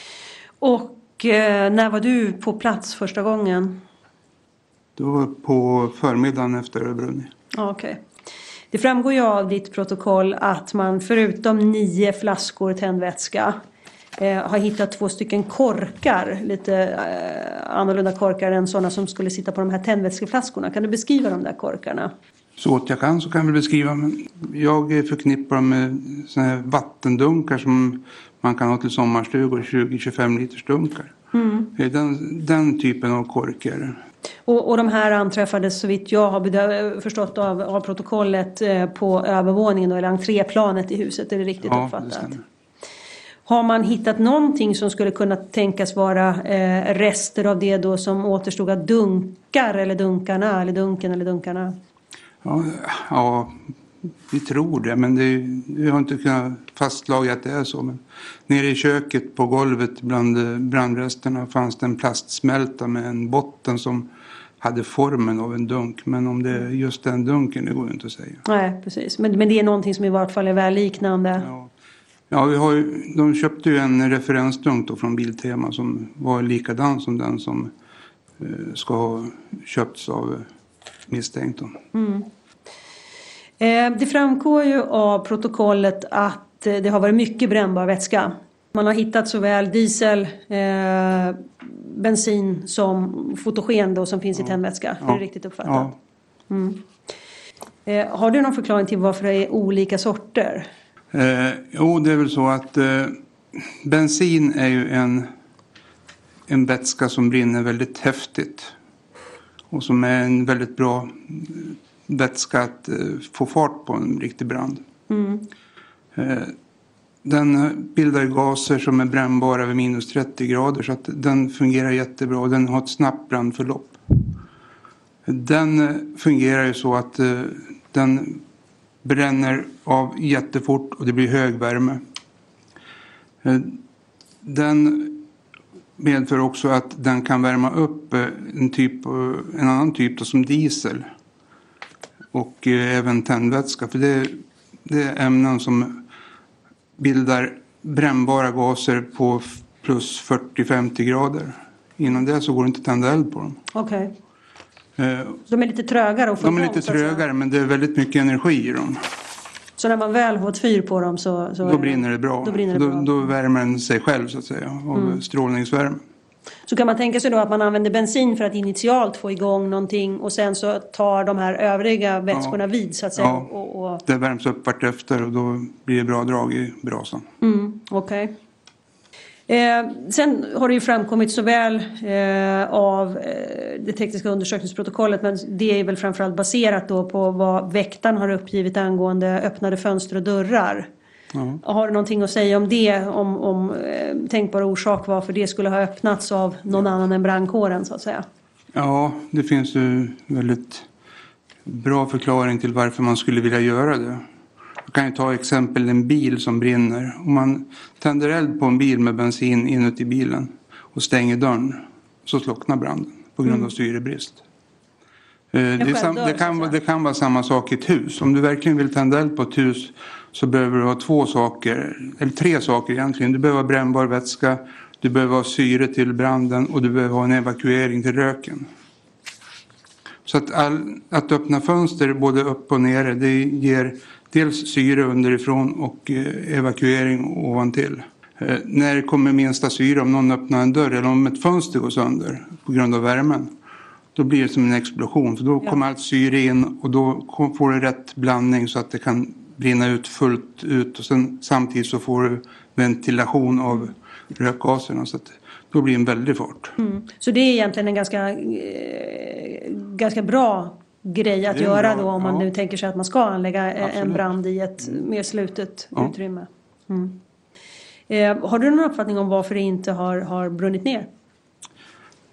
Och eh, när var du på plats första gången? Det var på förmiddagen efter det brunnit. Ja, okej. Okay. Det framgår ju av ditt protokoll att man förutom nio flaskor tändvätska eh, har hittat två stycken korkar. Lite eh, annorlunda korkar än sådana som skulle sitta på de här tändvätskeflaskorna. Kan du beskriva de där korkarna? Så att jag kan så kan jag väl beskriva. Men jag förknippar dem med såna här vattendunkar som man kan ha till sommarstugor, tjugo till tjugofem liters dunkar. Mm. Den, den typen av korkar. Och, och de här anträffades så vitt jag har bedö- förstått av, av protokollet eh, på övervåningen eller entréplanet i huset. Är det riktigt ja, uppfattat? Det stämmer. Har man hittat någonting som skulle kunna tänkas vara eh, rester av det då som återstod av dunkar eller dunkarna eller dunken eller dunkarna? Ja, ja vi tror det, men det, vi har inte kunnat fastslaga att det är så. Men nere i köket på golvet bland brandresterna fanns det en plastsmälta med en botten som hade formen av en dunk. Men om det är just den dunken, det går inte att säga. Nej, precis. Men, men det är någonting som i vart fall är väl liknande. Ja, ja vi har ju, de köpte ju en referensdunk då från Biltema som var likadan som den som eh, ska ha köpts av misstänkt. Mm. Eh, det framgår ju av protokollet att eh, det har varit mycket brännbar vätska. Man har hittat såväl diesel, eh, bensin som fotogen då som finns ja. i tändvätska. Ja. Är det riktigt uppfattat? Ja. Mm. Eh, har du någon förklaring till varför det är olika sorter? Eh, jo, det är väl så att eh, bensin är ju en, en vätska som brinner väldigt häftigt. Och som är en väldigt bra vätska att eh, få fart på en riktig brand. Mm. Eh, den bildar gaser som är brännbara vid minus trettio grader så att den fungerar jättebra och den har ett snabbt brandförlopp. Den eh, fungerar ju så att eh, den bränner av jättefort och det blir hög värme. Eh, den medför också att den kan värma upp eh, en, typ, en annan typ då, som diesel. Och eh, även tändvätska. För det, det är ämnen som bildar brännbara gaser på plus fyrtio till femtio grader. Innan det så går det inte att tända eld på dem. Okej. Okay. Eh, de är lite trögare att få De är lite trögare men det är väldigt mycket energi i dem. Så när man väl har ett fyr på dem så... så då brinner det bra. Då, brinner det då, bra. då värmer den sig själv så att säga. Av mm. strålningsvärme. Så kan man tänka sig då att man använder bensin för att initialt få igång någonting och sen så tar de här övriga vätskorna ja. vid så att säga. Ja, och, och... det värms upp vart efter och då blir det bra drag i brasan. Mm, okej. Okay. Eh, sen har det ju framkommit såväl eh, av eh, det tekniska undersökningsprotokollet men det är väl framförallt baserat då på vad väktaren har uppgivit angående öppnade fönster och dörrar. Ja. Har du någonting att säga om det? Om, om eh, tänkbara orsak varför det skulle ha öppnats av någon annan än brandkåren så att säga? Ja, det finns ju väldigt bra förklaring till varför man skulle vilja göra det. Jag kan ju ta exempel en bil som brinner. Om man tänder eld på en bil med bensin inuti bilen och stänger dörren så slocknar branden på grund mm. av syrebrist. Eh, det, är sam- det, kan, det kan vara samma sak i ett hus. Om du verkligen vill tända eld på ett hus så behöver du ha två saker, eller tre saker egentligen. Du behöver ha brännbar vätska, du behöver ha syre till branden och du behöver ha en evakuering till röken. Så att, all, att öppna fönster både upp och nere det ger dels syre underifrån och eh, evakuering ovantill. Eh, när det kommer minsta syre om någon öppnar en dörr eller om ett fönster går sönder på grund av värmen. Då blir det som en explosion för då ja. kommer allt syre in och då får du rätt blandning så att det kan brinna ut fullt ut och sen samtidigt så får du ventilation av rökgaserna så att då blir det en väldig fart. Mm. Så det är egentligen en ganska, eh, ganska bra grej att göra bra, då om man ja. nu tänker sig att man ska anlägga Absolut. en brand i ett mer slutet ja. utrymme. Mm. Eh, har du någon uppfattning om varför det inte har, har brunnit ner?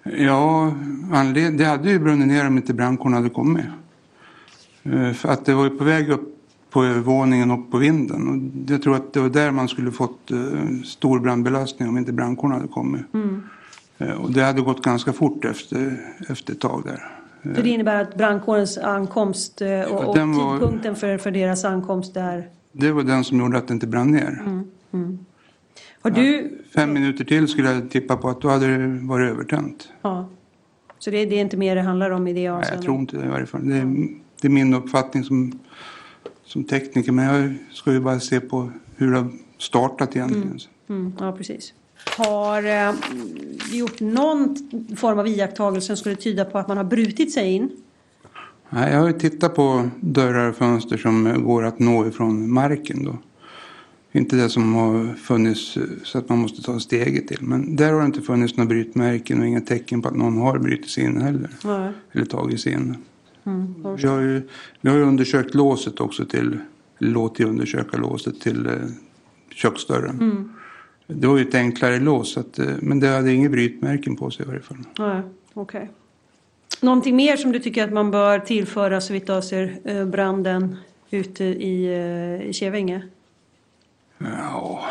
Ja, anled- det hade ju brunnit ner om inte brandkåren hade kommit. Eh, för att det var ju på väg upp på övervåningen och på vinden. Och jag tror att det var där man skulle fått eh, stor brandbelastning om inte brandkåren hade kommit. Mm. Eh, och det hade gått ganska fort efter, efter ett tag där. För det innebär att brandkårens ankomst eh, och, och den var- tidpunkten för, för deras ankomst där. Det var den som gjorde att det inte brann ner. Mm. Mm. Har du... Fem minuter till skulle jag tippa på att då hade det varit övertänt. Ja. Så det, det är inte mer det handlar om i det avseendet? Nej, jag tror inte det i varje fall. Det är, det är min uppfattning som, som tekniker. Men jag ska ju bara se på hur det har startat egentligen. Mm. Mm. Ja, precis. Har eh, gjort någon form av iakttagelse som skulle tyda på att man har brutit sig in? Nej, jag har ju tittat på dörrar och fönster som går att nå ifrån marken då. Inte det som har funnits så att man måste ta steget till. Men där har det inte funnits några brytmärken och inga tecken på att någon har brutit sig in heller. Nej. Eller tagit sig in. Mm. Vi har ju, vi har ju undersökt låset också till, låtit undersöka låset till eh, köksdörren. Mm. Det var ju ett enklare lås, så att, eh, men det hade inga brytmärken på sig i varje fall. Nej, okej. Okay. Någonting mer som du tycker att man bör tillföra så vitt avser eh, branden ute i, eh, i Kävinge? Ja,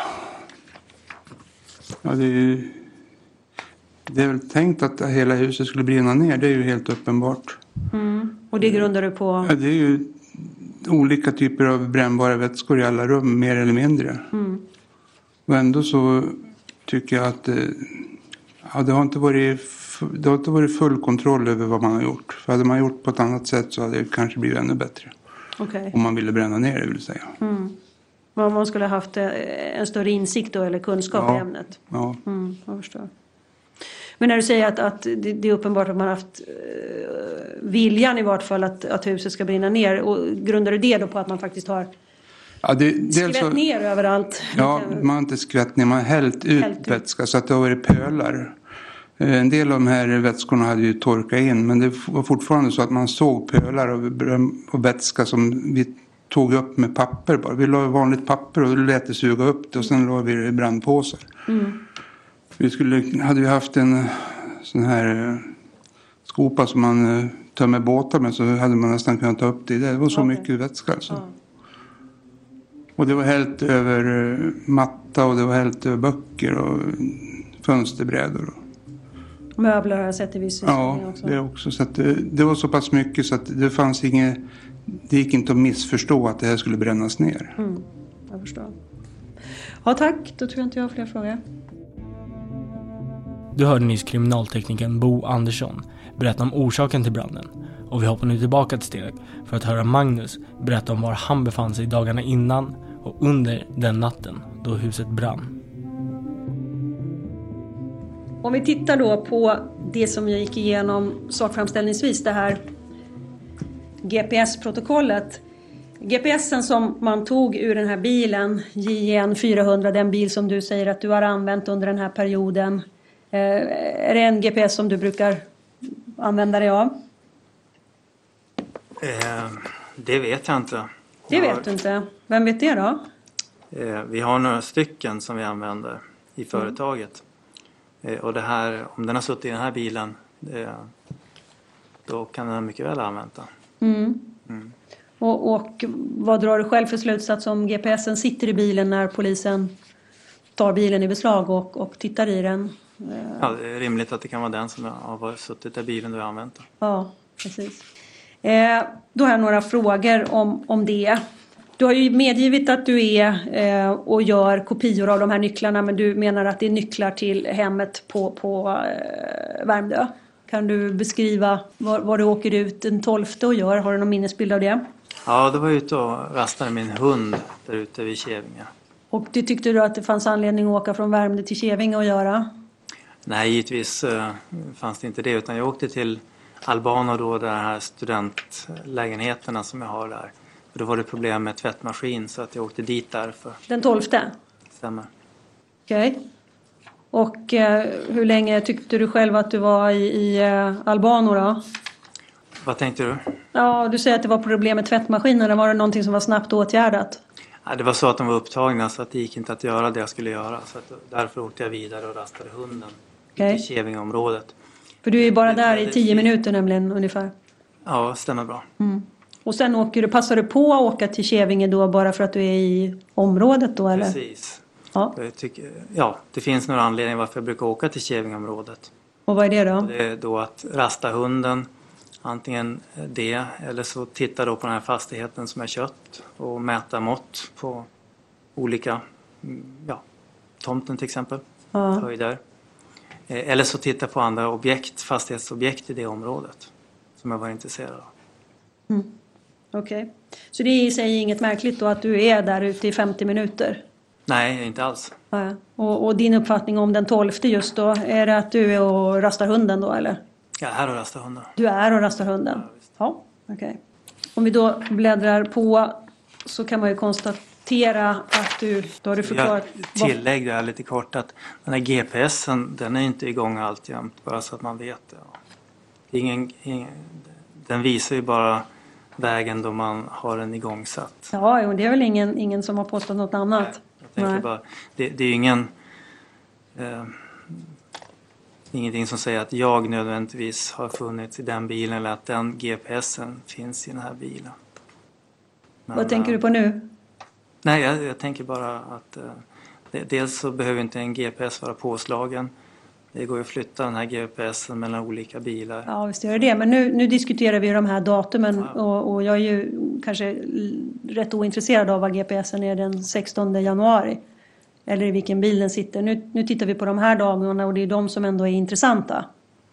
ja det, är ju, det är väl tänkt att hela huset skulle brinna ner. Det är ju helt uppenbart. Mm. Och det grundar du på? Ja, det är ju olika typer av brännbara vätskor i alla rum, mer eller mindre. Mm. Och ändå så tycker jag att ja, det, har inte varit, det har inte varit full kontroll över vad man har gjort. För hade man gjort på ett annat sätt så hade det kanske blivit ännu bättre. Okay. Om man ville bränna ner det, vill säga. Mm. Om man skulle ha haft en större insikt då, eller kunskap ja. i ämnet. Ja. Mm, jag förstår. Men när du säger att, att det, det är uppenbart att man har haft uh, viljan i vart fall att, att huset ska brinna ner. Och grundar du det då på att man faktiskt har ja, det, skvätt så, ner överallt? Ja, man har inte skvätt ner, man har hällt ut hällt vätska så att det har varit pölar. En del av de här vätskorna hade ju torkat in, men det var fortfarande så att man såg pölar och, och vätska som vi tog upp med papper bara. Vi la vanligt papper och lät det suga upp det och sen la vi det i brandpåsar. Mm. Vi skulle, hade vi haft en sån här skopa som man tömmer båtar med så hade man nästan kunnat ta upp det. Det var så okay. mycket vätska alltså. Ja. Och det var helt över matta och det var helt över böcker och fönsterbrädor. Och möbler har jag sett i viss ja, också. Ja, det också. Så att det, det var så pass mycket så att det fanns inget, det gick inte att missförstå att det här skulle brännas ner. Mm, jag förstår. Ja, tack. Då tror jag inte jag har fler frågor. Du hörde nyss kriminalteknikern Bo Andersson berätta om orsaken till branden. Och vi hoppar nu tillbaka ett steg för att höra Magnus berätta om var han befann sig dagarna innan och under den natten då huset brann. Om vi tittar då på det som jag gick igenom sakframställningsvis, det här G P S-protokollet. G P S'en som man tog ur den här bilen, J N fyrahundra, den bil som du säger att du har använt under den här perioden. Eh, är det en G P S som du brukar använda dig av? Eh, det vet jag inte. Det vet har, du inte. Vem vet det då? Eh, vi har några stycken som vi använder i företaget. Mm. Eh, och det här, om den har suttit i den här bilen, det, då kan den mycket väl använda. Mm. Mm. Och, och vad drar du själv för slutsats om G P S'en sitter i bilen när polisen tar bilen i beslag och, och tittar i den? Ja, det är rimligt att det kan vara den som har suttit i bilen du har använt. Ja, precis. Eh, då har jag några frågor om, om det. Du har ju medgivit att du är eh, och gör kopior av de här nycklarna, men du menar att det är nycklar till hemmet på, på eh, Värmdö. Kan du beskriva var, var du åker ut den tolfte och gör? Har du någon minnesbild av det? Ja, då var jag ute och rastade min hund där ute vid Kävinge. Och du tyckte du att det fanns anledning att åka från Värmdö till Kävinge och göra? Nej, givetvis uh, fanns det inte det, utan jag åkte till Albano då, de här studentlägenheterna som jag har där. Och då var det problem med tvättmaskin så att jag åkte dit därför. Den tolfte? Stämmer. Okej. Okay. Och eh, hur länge tyckte du själv att du var i, i eh, Albano då? Vad tänkte du? Ja, du säger att det var problem med tvättmaskinen. Var det någonting som var snabbt åtgärdat? Ja, det var så att de var upptagna så att det gick inte att göra det jag skulle göra. Så att därför åkte jag vidare och rastade hunden okay. i Kävingeområdet. För du är ju bara där i tio minuter nämligen ungefär. Ja, stämmer bra. Mm. Och sen åker du, passar du på att åka till Kävinge då bara för att du är i området då eller? Precis. Ja. Jag tycker, ja, det finns några anledningar varför jag brukar åka till Kävingeområdet. Och vad är det då? Och det är då att rasta hunden, antingen det eller så titta då på den här fastigheten som jag köpt och mäta mått på olika, ja, tomten till exempel, Ja. höjder. Eller så titta på andra objekt, fastighetsobjekt i det området som jag var intresserad av. Mm. Okej. Okay. Så det är i sig inget märkligt då att du är där ute i femtio minuter? Nej, inte alls. Ja. Och, och din uppfattning om den tolfte just då, är det att du är och rastar hunden då eller? Jag är här och rastar hunden. Du är och rastar hunden? Ja, ja okej. Okay. Om vi då bläddrar på så kan man ju konstatera att du, då har du förklarat... Jag tillägger här lite kort att den här G P S'en, den är inte igång alltjämt, bara så att man vet det. Ingen, ingen, den visar ju bara vägen då man har den igångsatt. Ja, och det är väl ingen, ingen som har påstått något annat. Nej, jag tänker bara, det, det är ju ingen... Eh, ingenting som säger att jag nödvändigtvis har funnits i den bilen eller att den G P S'en finns i den här bilen. Men, vad tänker du på nu? Nej, jag, jag tänker bara att eh, dels så behöver inte en G P S vara påslagen. Det går ju att flytta den här G P S'en mellan olika bilar. Ja, visst gör det. Men nu, nu diskuterar vi de här datumen ja. och, och jag är ju kanske rätt ointresserad av vad G P S'en är den sextonde januari. Eller i vilken bil den sitter. Nu, nu tittar vi på de här dagarna och det är de som ändå är intressanta.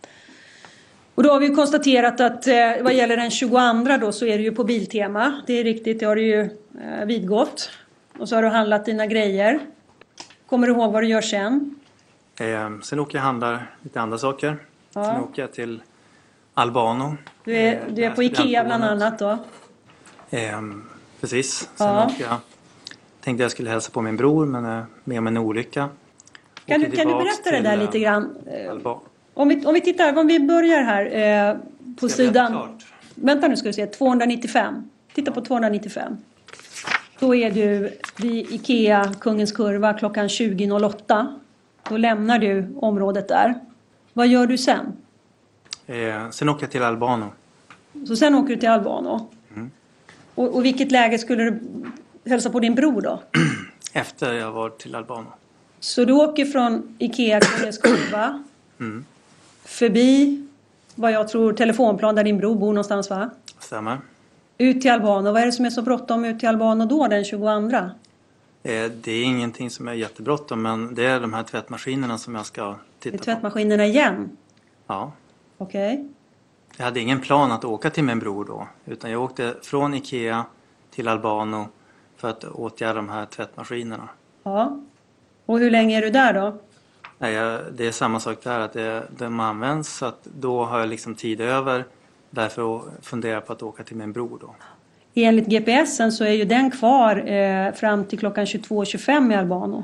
Och då har vi konstaterat att eh, vad gäller den tjugoandra då så är det ju på Biltema. Det är riktigt, det har du ju eh, vidgått. Och så har du handlat dina grejer. Kommer du ihåg vad du gör sen? Eh, sen åker jag och handlar lite andra saker. Ja. Sen åker jag till Albano. Du är, eh, du är på Ikea bland annat då? Eh, precis. Sen ja. åker jag... Tänkte jag skulle hälsa på min bror men är med om en olycka. Kan du, kan du berätta det där till, lite grann? Alba. Om vi, om vi tittar, om vi börjar här eh, på ska sidan... Vänta nu ska vi se, tvåhundranittiofem. Titta på tvåhundranittiofem. Då är du vid Ikea Kungens Kurva klockan tjugo noll åtta. Då lämnar du området där. Vad gör du sen? Eh, sen åker jag till Albano. Så sen åker du till Albano. Mm. Och, och vilket läge skulle du hälsa på din bror då? Efter jag var till Albano. Så du åker från Ikea Kungens Kurva. Mm. Förbi vad jag tror telefonplan där din bror bor någonstans va? Stämmer. Ut till Albano. Vad är det som är så bråttom ut till Albano då den tjugoandra? Eh, det är ingenting som är jättebråttom men det är de här tvättmaskinerna som jag ska titta på. Det är tvättmaskinerna igen? Ja. Okej. Okay. Jag hade ingen plan att åka till min bror då. Utan jag åkte från Ikea till Albano för att åtgärda de här tvättmaskinerna. Ja. Och hur länge är du där då? Nej, jag, det är samma sak där att det, de används så att då har jag liksom tid över. Därför funderar jag på att åka till min bror då. Enligt G P S'en så är ju den kvar eh, fram till klockan tjugotvå tjugofem i Albano.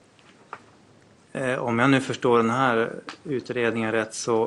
Eh, om jag nu förstår den här utredningen rätt så,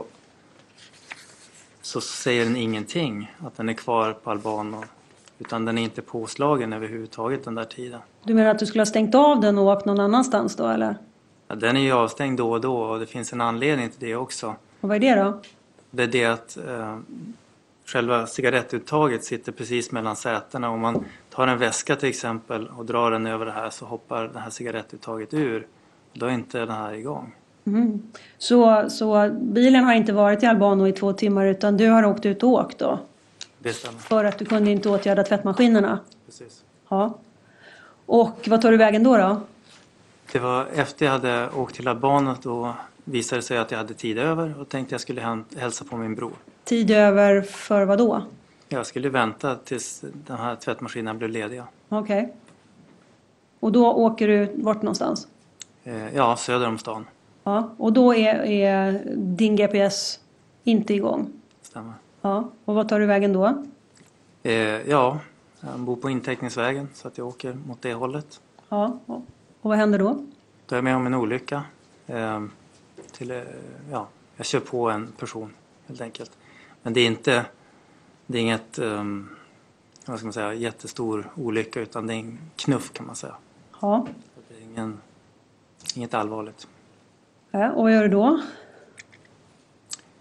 så säger den ingenting att den är kvar på Albano. Utan den är inte påslagen överhuvudtaget den där tiden. Du menar att du skulle ha stängt av den och åkt någon annanstans då eller? Ja, den är ju avstängd då och då och det finns en anledning till det också. Och vad är det då? Det är det att eh, själva cigarettuttaget sitter precis mellan sätena. Om man tar en väska till exempel och drar den över det här så hoppar det här cigarettuttaget ur. Då är inte den här igång. Mm. Så, så bilen har inte varit i Albano i två timmar utan du har åkt ut och åkt då? Det stämmer. För att du kunde inte åtgärda tvättmaskinerna? Precis. Ja. Och vad tar du vägen då då? Det var efter jag hade åkt till Albano då visade det sig att jag hade tid över och tänkte jag skulle hälsa på min bror. Tid över för vad då? Jag skulle vänta tills den här tvättmaskinen blev lediga. Okej. Okay. Och då åker du bort någonstans? Eh, ja, söder om stan. Ja, och då är, är din G P S inte igång? Stämmer. Ja, och vad tar du vägen då? Eh, ja, jag bor på inteckningsvägen så att jag åker mot det hållet. Ja, och vad händer då? Då är jag med om en olycka. Eh, till, eh, ja, jag kör på en person helt enkelt. Men det är inte, det är inget, um, vad ska man säga, jättestor olycka utan det är en knuff kan man säga. Ja. Det är ingen, inget allvarligt. Ja, och vad gör du då?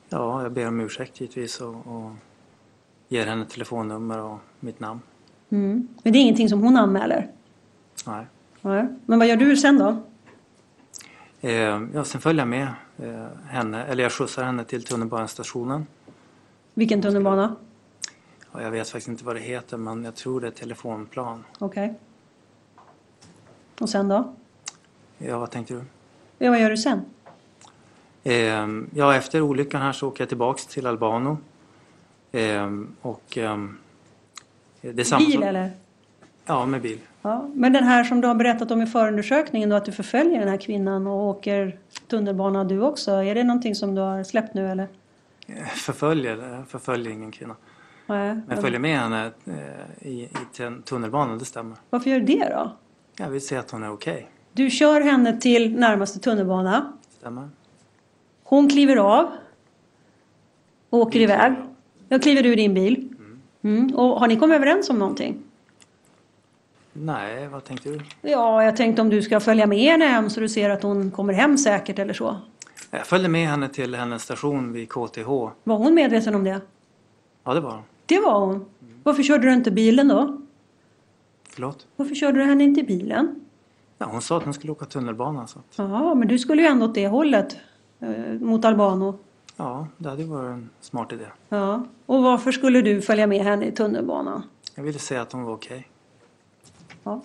Ja, jag ber om ursäkt givetvis och, och ger henne telefonnummer och mitt namn. Mm. Men det är ingenting som hon anmäler? Nej. Nej. Men vad gör du sen då? Eh, ja, sen följer jag med eh, henne, eller jag skjutsar henne till tunnelbanestationen. Vilken tunnelbana? Ja, jag vet faktiskt inte vad det heter, men jag tror det är telefonplan. Okej. Okay. Och sen då? Ja, vad tänkte du? Ja, vad gör du sen? Eh, ja, efter olyckan här så åker jag tillbaks till Albano. Eh, och eh, det är samma bil som... eller? Ja, med bil. Ja, men den här som du har berättat om i förundersökningen då, att du förföljer den här kvinnan och åker tunnelbana du också. Är det någonting som du har släppt nu eller? Förföljer, förföljer ingen kvinna. Nej, men jag följer med henne eh, i, i tunnelbanan, det stämmer. Varför gör du det då? Jag vill se att hon är okej. Okay. Du kör henne till närmaste tunnelbana. Stämmer. Hon kliver av. Och åker iväg. Jag kliver du i din bil. Mm. Mm. Och har ni kommit överens om någonting? Nej, vad tänkte du? Ja, jag tänkte om du ska följa med henne hem så du ser att hon kommer hem säkert eller så. Jag följde med henne till hennes station vid K T H. Var hon medveten om det? Ja, det var hon. Det var hon? Mm. Varför körde du inte bilen då? Förlåt? Varför körde du henne inte i bilen? Ja, hon sa att hon skulle åka tunnelbana. Så att... Ja, men du skulle ju ändå åt det hållet. Eh, mot Albano. Ja, det hade varit en smart idé. Ja, och varför skulle du följa med henne i tunnelbanan? Jag ville säga att hon var okej. Okay. Ja.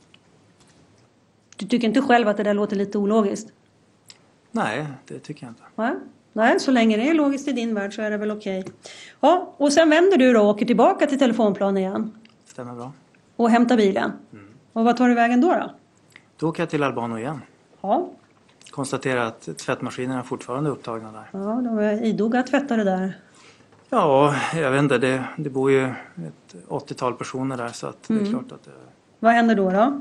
Du tycker inte själv att det där låter lite ologiskt? Nej, det tycker jag inte. Nej, Nej så länge det är logiskt i din värld så är det väl okej. Okay. Ja, och sen vänder du då och åker tillbaka till telefonplan igen. Stämmer bra. Och hämtar bilen. Mm. Och vad tar du vägen då då? Då åker jag till Albano igen. Ja. Konstaterar att tvättmaskinerna är fortfarande upptagna där. Ja, de är idoga tvättare där. Ja, jag vet inte. Det, det bor ju ett åttiotal personer där så att mm. det är klart att det... Vad händer då då?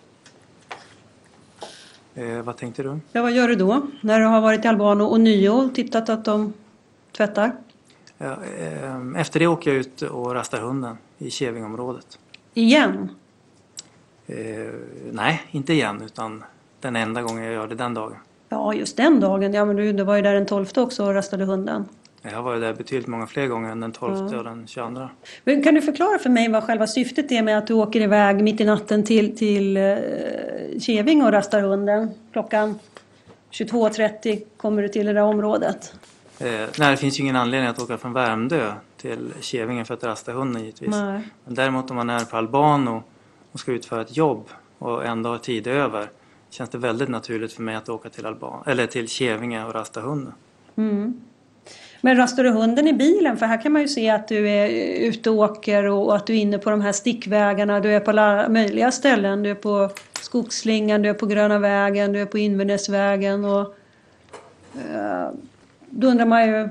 Eh, vad tänkte du? Ja, vad gör du då? När du har varit i Albano och nio tittat att de tvättar? Ja, eh, efter det åker jag ut och rastar hunden i Kävingområdet. Igen? Eh, nej, inte igen utan den enda gången jag gör det den dagen. Ja, just den dagen. Ja, men du, du var ju där den tolfte också och rastade hunden. Jag var ju där betydligt många fler gånger än den tolfte ja. och den tjugoandra. Men kan du förklara för mig vad själva syftet är med att du åker iväg mitt i natten till, till uh, Käving och rastar hunden? Klockan tjugotvå trettio kommer du till det där området. Eh, nej, det finns ju ingen anledning att åka från Värmdö till Kävingen för att rasta hunden givetvis. Nej. Men däremot om man är på Albano och ska utföra ett jobb och ändå har tid över känns det väldigt naturligt för mig att åka till, Albano, eller till Kävinge och rasta hunden. Mm. Men rastar du hunden i bilen? För här kan man ju se att du är ute och åker och att du är inne på de här stickvägarna. Du är på alla möjliga ställen. Du är på Skogsslingan, du är på Gröna vägen, du är på Invernäsvägen. Och, uh, då undrar man ju,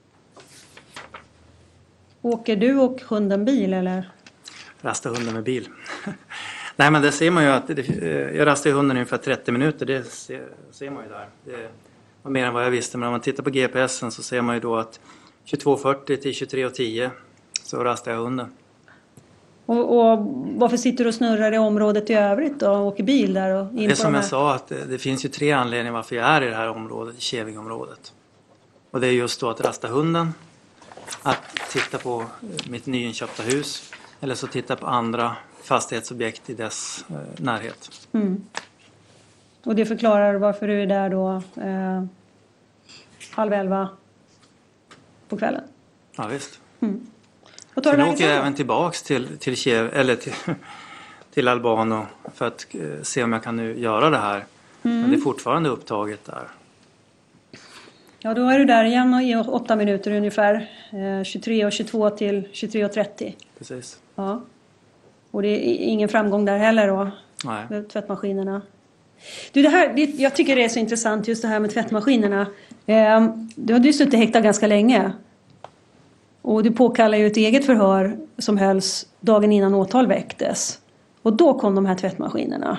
åker du och hunden bil eller? Rasta hunden med bil. Nej, men det ser man ju att det, jag rastar hunden ungefär trettio minuter. Det ser, ser man ju där. Det var mer än vad jag visste. Men om man tittar på G P S'en så ser man ju då att tjugotvå fyrtio till tjugotre tio så rastar jag hunden. Och, och varför sitter du och snurrar i området i övrigt då? Och åker bil där? Och in det är på som de jag sa att det, det finns ju tre anledningar varför jag är i det här området, i Kävingområdet. Och det är just då att rasta hunden, att titta på mitt nyinköpta hus eller så titta på andra fastighetsobjekt i dess eh, närhet. Mm. Och det förklarar varför du är där då eh, halv elva på kvällen? Ja, visst. Mm. Och Sen åker jag även tillbaks till, till, Kiev, eller till, till Albano för att eh, se om jag kan nu göra det här. Mm. Men det är fortfarande upptaget där. Ja, då är du där igen i åtta minuter ungefär. Eh, tjugotre och tjugotvå till tjugotre och trettio. Precis. Ja. Och det är ingen framgång där heller då? Nej. Med tvättmaskinerna. Du, det här, det, jag tycker det är så intressant just det här med tvättmaskinerna. Eh, du hade ju suttit häktad ganska länge. Och du påkallar ju ett eget förhör som hölls dagen innan åtal väcktes. Och då kom de här tvättmaskinerna.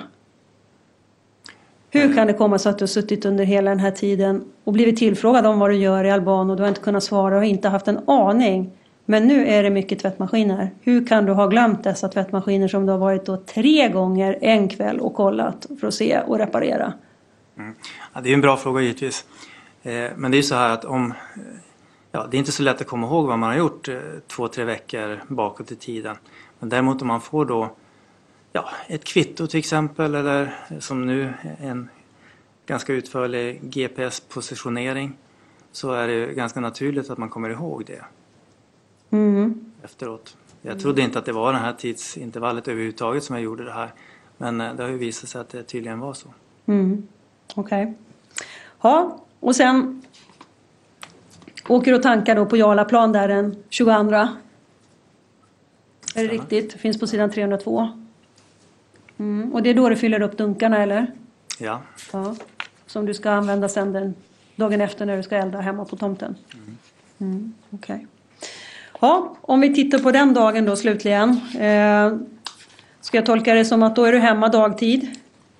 Hur kan det komma så att du har suttit under hela den här tiden och blivit tillfrågad om vad du gör i Albano och du har inte kunnat svara och inte haft en aning. Men nu är det mycket tvättmaskiner. Hur kan du ha glömt dessa tvättmaskiner som du har varit då tre gånger en kväll och kollat för att se och reparera? Mm. Ja, det är en bra fråga givetvis. Eh, men det är ju så här att om Ja, det är inte så lätt att komma ihåg vad man har gjort eh, två, tre veckor bakåt i tiden. Men däremot om man får då ja, ett kvitto till exempel, eller som nu en ganska utförlig G P S-positionering, så är det ganska naturligt att man kommer ihåg det Mm. efteråt. Jag trodde inte att det var det här tidsintervallet överhuvudtaget som jag gjorde det här. Men eh, det har ju visat sig att det tydligen var så. Mm. Okej. Okay. Ja, och sen åker du och tankar då på Jarlaplan där den tjugoandra. Är det riktigt? Finns på sidan trehundratvå. Mm. Och det är då du fyller upp dunkarna, eller? Ja. Ja. Som du ska använda sen den dagen efter när du ska elda hemma på tomten. Mm. Mm. Okej. Okay. Ja, om vi tittar på den dagen då slutligen. Eh, ska jag tolka det som att då är du hemma dagtid?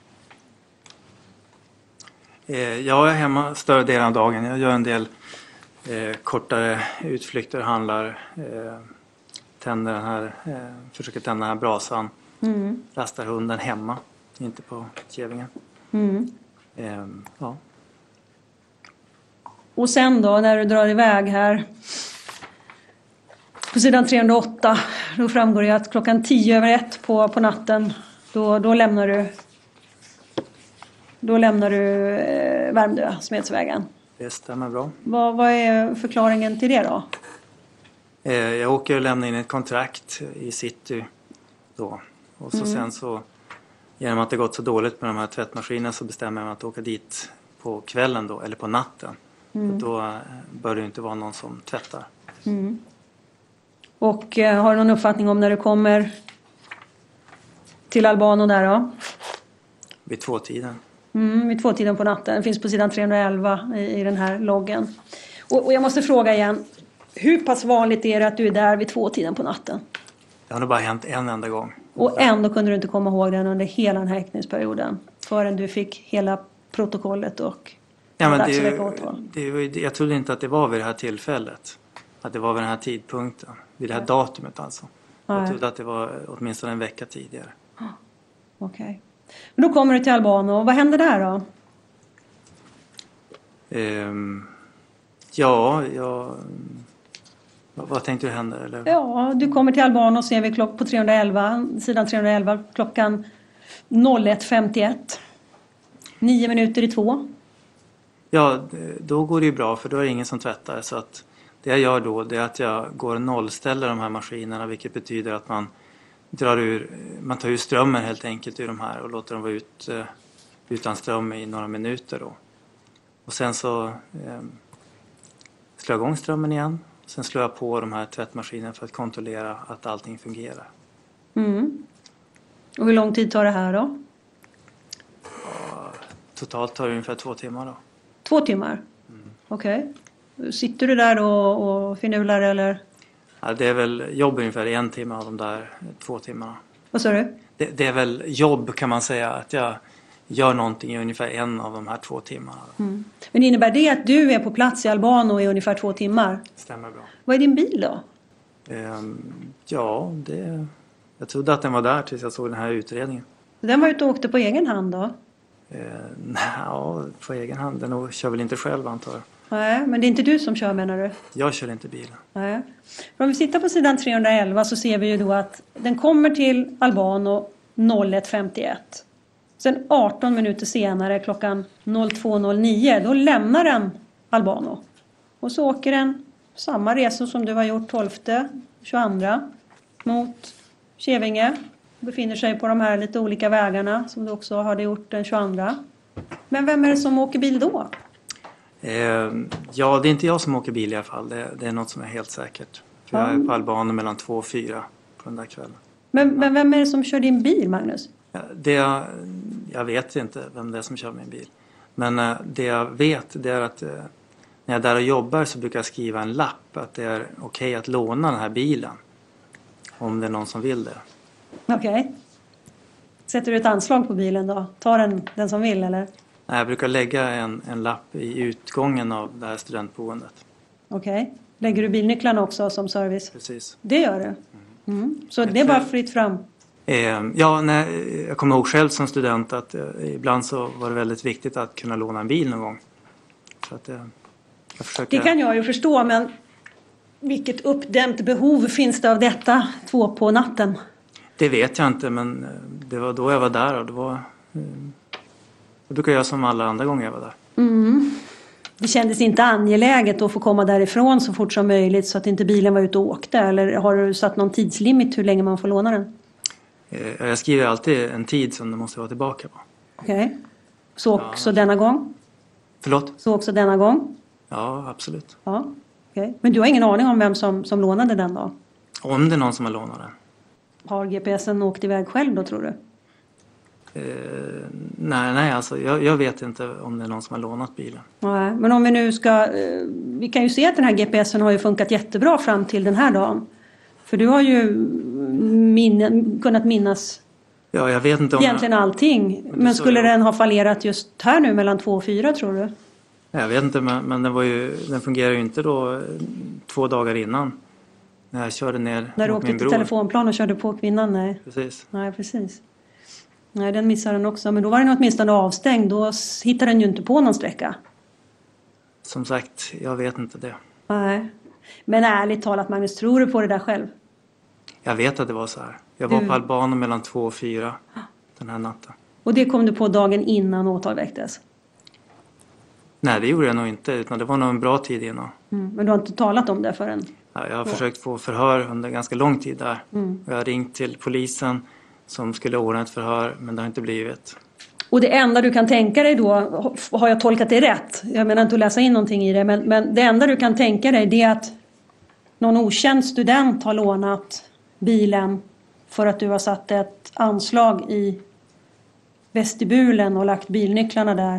Eh, jag är hemma större delen av dagen. Jag gör en del eh, kortare utflykter, handlar, eh, tänder den här, eh, försöker tända den här brasan. Mm. Rastar hunden hemma, inte på Kävingen. Mm. Eh, ja. Och sen då när du drar iväg här på sidan trehundraåtta, då framgår det att klockan tio över ett på, på natten då, då lämnar du då lämnar du eh, Värmdö, Smedsvägen. Det stämmer bra. Vad, vad är förklaringen till det då? Eh, jag åker och lämnar in ett kontrakt i city då. Och så Mm. sen så, genom att det gått så dåligt med de här tvättmaskinerna, så bestämmer jag mig att åka dit på kvällen då, eller på natten. Mm. Och då eh, bör det inte vara någon som tvättar. Mm. Och eh, har du någon uppfattning om när du kommer till Albano där då? Vid tvåtiden. Mm, vid tvåtiden på natten. Det finns på sidan trehundraelva i, i den här loggen. Och, och jag måste fråga igen. Hur pass vanligt är det att du är där vid tvåtiden på natten? Det har nog bara hänt en enda gång. Och ändå kunde du inte komma ihåg den under hela den här häktningsperioden. Förrän du fick hela protokollet och Ja, men dags det, att är väcka ju- åtal. det, är ju- jag trodde inte att det var vid det här tillfället. Att det var vid den här tidpunkten. Vid det här datumet alltså. Nej. Jag trodde att det var åtminstone en vecka tidigare. Okej. Men då kommer du till Albano. Vad händer där då? Ehm, ja, jag... Vad, vad tänkte du hända? Eller? Ja, du kommer till Albano och ser vi klock på trehundraelva, sidan trehundraelva klockan ett femtioett. Nio minuter i två. Ja, då går det ju bra, för då är det ingen som tvättar. Så att det jag gör då, det är att jag går och nollställer de här maskinerna, vilket betyder att man drar ur, man tar ur strömmen helt enkelt ur de här och låter dem vara ut, eh, utan ström i några minuter då. Och sen så eh, slår jag igång strömmen igen. Sen slår jag på de här tvättmaskinerna för att kontrollera att allting fungerar. Mm. Och hur lång tid tar det här då? Totalt tar det ungefär två timmar då. Två timmar? Okej. Sitter du där och, och finular eller? Ja, det är väl jobb ungefär en timme av de där två timmarna. Vad sa du? Det, det är väl jobb, kan man säga, att jag gör någonting i ungefär en av de här två timmarna. Mm. Men innebär det att du är på plats i Albano i ungefär två timmar? Stämmer bra. Vad är din bil då? Ehm, ja, det, jag trodde att den var där tills jag såg den här utredningen. Den var ute och åkte på egen hand då? Ehm, ja, på egen hand. Den kör väl inte själv, antar jag. Nej, men det är inte du som kör, menar du? Jag kör inte bilen. Nej. Om vi tittar på sidan trehundraelva så ser vi ju då att den kommer till Albano ett femtioett. Sen arton minuter senare klockan två noll nio då lämnar den Albano. Och så åker den samma resa som du har gjort tolfte, tjugoandra mot Kävinge. Befinner sig på de här lite olika vägarna som du också hade gjort den tjugoandra. Men vem är det som åker bil då? Ehm, ja, det är inte jag som åker bil i alla fall. Det, det är något som är helt säkert. För jag är på Albano mellan två och fyra på den där kvällen. Men, men vem är det som kör din bil, Magnus? Ja, det jag, jag vet inte vem det är som kör min bil. Men eh, det jag vet, det är att eh, när jag är där och jobbar så brukar jag skriva en lapp att det är okej att låna den här bilen. Om det är någon som vill det. Okej. Sätter du ett anslag på bilen då? Tar den, den som vill, eller? Nej, jag brukar lägga en, en lapp i utgången av det här studentboendet. Okej. Lägger du bilnycklarna också som service? Precis. Det gör du? Mm. Så det är bara fritt fram? Eh, ja, nej, jag kommer ihåg själv som student att eh, ibland så var det väldigt viktigt att kunna låna en bil någon gång. Så att, eh, jag försöker... Det kan jag ju förstå, men Vilket uppdämt behov finns det av detta två på natten? Det vet jag inte, men det var då jag var där och det var... Det brukar jag göra som alla andra gånger jag var där. Mm. Det kändes inte angeläget att få komma därifrån så fort som möjligt så att inte bilen var ute och åkte? Eller har du satt någon tidslimit hur länge man får låna den? Jag skriver alltid en tid som du måste vara tillbaka på. Okej. Okay. Så också ja. denna gång? Förlåt? Så också denna gång? Ja, absolut. Ja, okej. Okay. Men du har ingen aning om vem som, som lånade den då? Om det är någon som har lånat den. Har G P S'en åkt iväg själv då, tror du? Eh, nej, nej alltså jag, jag vet inte om det är någon som har lånat bilen. Nej, men om vi nu ska... Eh, vi kan ju se att den här G P S'en har ju funkat jättebra fram till den här dagen. För du har ju min, kunnat minnas ja, jag vet inte om egentligen jag, allting. Men skulle jag... den ha fallerat just här nu mellan två och fyra, tror du? Jag vet inte, men, men den, var ju, den fungerar ju inte då två dagar innan. När jag körde ner När du åkte till telefonplan och körde på kvinnan, nej. Precis. Nej, precis. Nej, den missade den också. Men då var den åtminstone avstängd. Då hittade den ju inte på någon sträcka. Som sagt, jag vet inte det. Nej. Men ärligt talat, Magnus, tror du på det där själv? Jag vet att det var så här. Jag var du... på Albano mellan två och fyra den här natten. Och det kom du på dagen innan åtal väcktes? Nej, det gjorde jag nog inte. Utan det var nog en bra tid innan. Mm. Men du har inte talat om det förrän? Ja, jag har försökt få förhör under ganska lång tid där. Mm. Jag har ringt till polisen som skulle ordna ett förhör, men det har inte blivit. Och det enda du kan tänka dig då, har jag tolkat det rätt? Jag menar inte att läsa in någonting i det, men, men det enda du kan tänka dig det är att någon okänd student har lånat bilen för att du har satt ett anslag i vestibulen och lagt bilnycklarna där.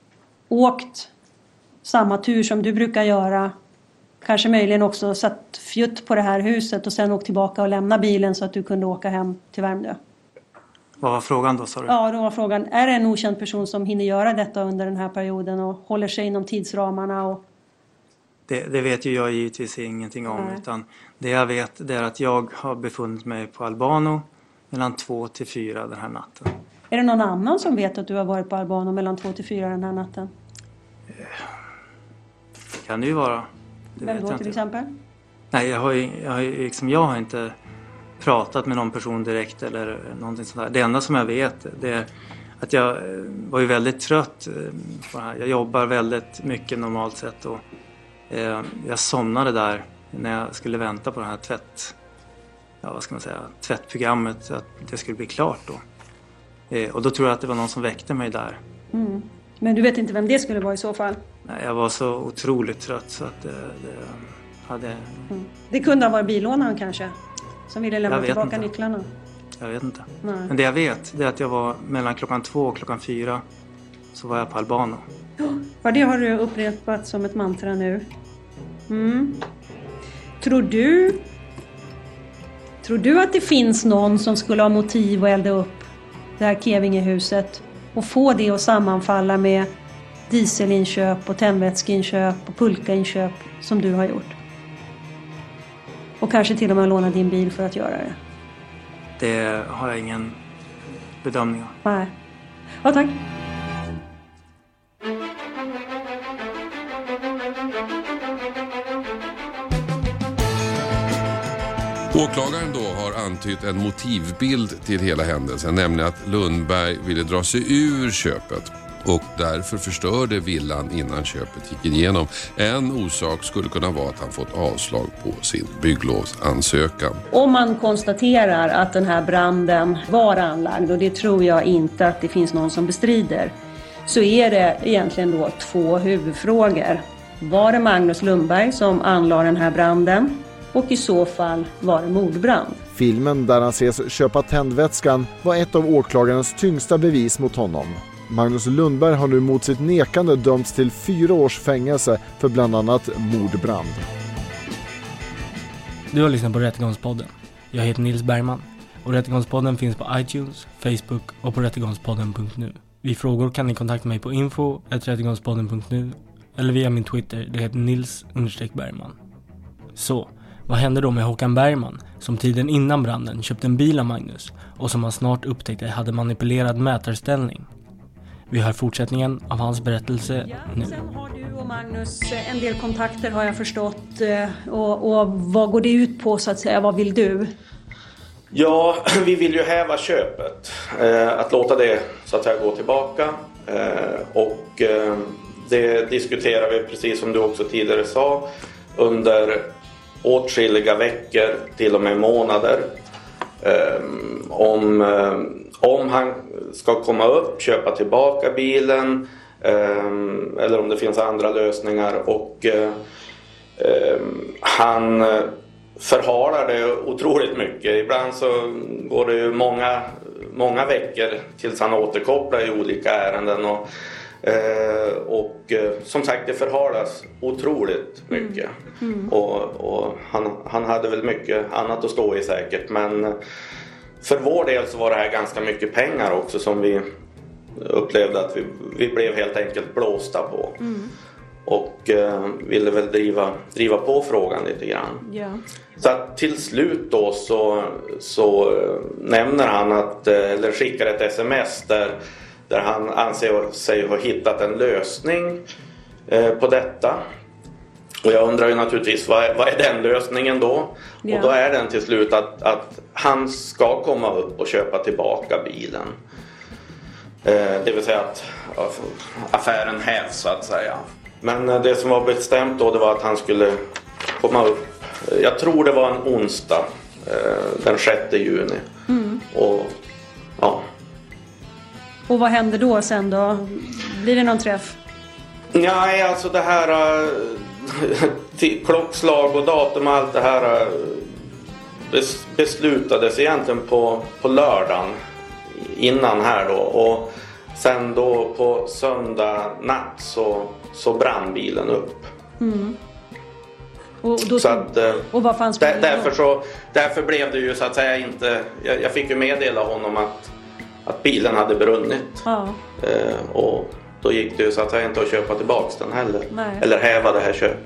Åkt samma tur som du brukar göra. Kanske möjligen också satt fjutt på det här huset och sen åkt tillbaka och lämnat bilen så att du kunde åka hem till Värmdö. Vad var frågan då, sa du? Ja, då var frågan, är det en okänd person som hinner göra detta under den här perioden och håller sig inom tidsramarna? Och... Det, det vet ju jag givetvis ingenting om. Nej. Utan det jag vet det är att jag har befunnit mig på Albano mellan två till fyra den här natten. Är det någon annan som vet att du har varit på Albano mellan två till fyra den här natten? Det kan det ju vara. Det Vem då till exempel? Nej, jag har, jag, har, liksom, jag har inte pratat med någon person direkt eller någonting sånt där. Det enda som jag vet det är att jag var ju väldigt trött på det här. Jag jobbar väldigt mycket normalt sett och eh, jag somnade där när jag skulle vänta på det här tvätt, ja, vad ska man säga, tvättprogrammet, att det skulle bli klart då. Eh, och då tror jag att det var någon som väckte mig där. Mm. Men du vet inte vem det skulle vara i så fall? Nej, jag var så otroligt trött så att det, det hade... Mm. Det kunde ha varit billånaren kanske? Som ville lämna tillbaka inte. nycklarna? Jag vet inte. Nej. Men det jag vet det är att jag var mellan klockan två och klockan fyra så var jag på Albano. Ja, det har du upprepat som ett mantra nu. Mm. Tror du... Tror du att det finns någon som skulle ha motiv att elda upp det här Kevingehuset och få det att sammanfalla med dieselinköp och tändvätskeinköp och pulkainköp som du har gjort? Och kanske till och med låna din bil för att göra det? Det har jag ingen bedömning av. Nej. Ja, tack. Åklagaren då har antytt en motivbild till hela händelsen, nämligen att Lundberg ville dra sig ur köpet och därför förstörde villan innan köpet gick igenom. En orsak skulle kunna vara att han fått avslag på sin bygglovsansökan. Om man konstaterar att den här branden var anlagd, och det tror jag inte att det finns någon som bestrider, så är det egentligen då två huvudfrågor. Var det Magnus Lundberg som anlade den här branden? Och i så fall var det mordbrand. Filmen där han ses köpa tändvätskan var ett av åklagarens tyngsta bevis mot honom. Magnus Lundberg har nu mot sitt nekande dömts till fyra års fängelse för bland annat mordbrand. Du har lyssnat på Rättegångspodden. Jag heter Nils Bergman och Rättegångspodden finns på iTunes, Facebook och på rättegångspodden punkt nu. Vid frågor kan ni kontakta mig på info at rättegångspodden punkt nu eller via min Twitter, det heter Nils Bergman. Så, vad hände då med Håkan Bergman som tiden innan branden köpte en bil av Magnus och som han snart upptäckte hade manipulerad mätarställning? Vi hör fortsättningen av hans berättelse nu. Sen har du och Magnus, en del kontakter har jag förstått. Och, och vad går det ut på så att säga? Vad vill du? Ja, vi vill ju häva köpet. Eh, att låta det så att säga gå tillbaka. Eh, och eh, det diskuterar vi, precis som du också tidigare sa, under åtskilliga veckor, till och med månader. Eh, om, eh, om han ska komma upp, köpa tillbaka bilen, eh, eller om det finns andra lösningar. Och eh, eh, han förhalar det otroligt mycket. Ibland så går det ju många, många veckor tills han återkopplar i olika ärenden. Och, eh, och eh, som sagt, det förhalas otroligt mycket. Mm. Mm. Och, och han, han hade väl mycket annat att stå i säkert. Men för vår del så var det här ganska mycket pengar också som vi upplevde att vi, vi blev helt enkelt blåsta på. Mm. Och eh, ville väl driva, driva på frågan lite grann. Ja. Så att till slut då så, så nämner han att, eller skickar ett sms där, där han anser sig ha hittat en lösning eh, på detta. Och jag undrar ju naturligtvis, vad är, vad är den lösningen då? Ja. Och då är den till slut att, att han ska komma upp och köpa tillbaka bilen. Eh, det vill säga att affären hävs så att säga. Men det som var bestämt då, det var att han skulle komma upp. Jag tror det var en onsdag, den sjätte juni. Mm. Och ja. Och vad händer då sen då? Blir det någon träff? Nej, alltså det här t- klockslag och datum och allt det här bes- beslutades egentligen på, på lördagen innan här då. Och sen då på söndag natt så, så brann bilen upp. Mm. Och, då, så att, och vad fanns där, därför, så, därför blev det ju så att säga inte... Jag, jag fick ju meddela honom att, att bilen hade brunnit. Ja. Eh, och då gick det ju så att säga inte att köpa tillbaka den heller. Nej. Eller häva det här köpet.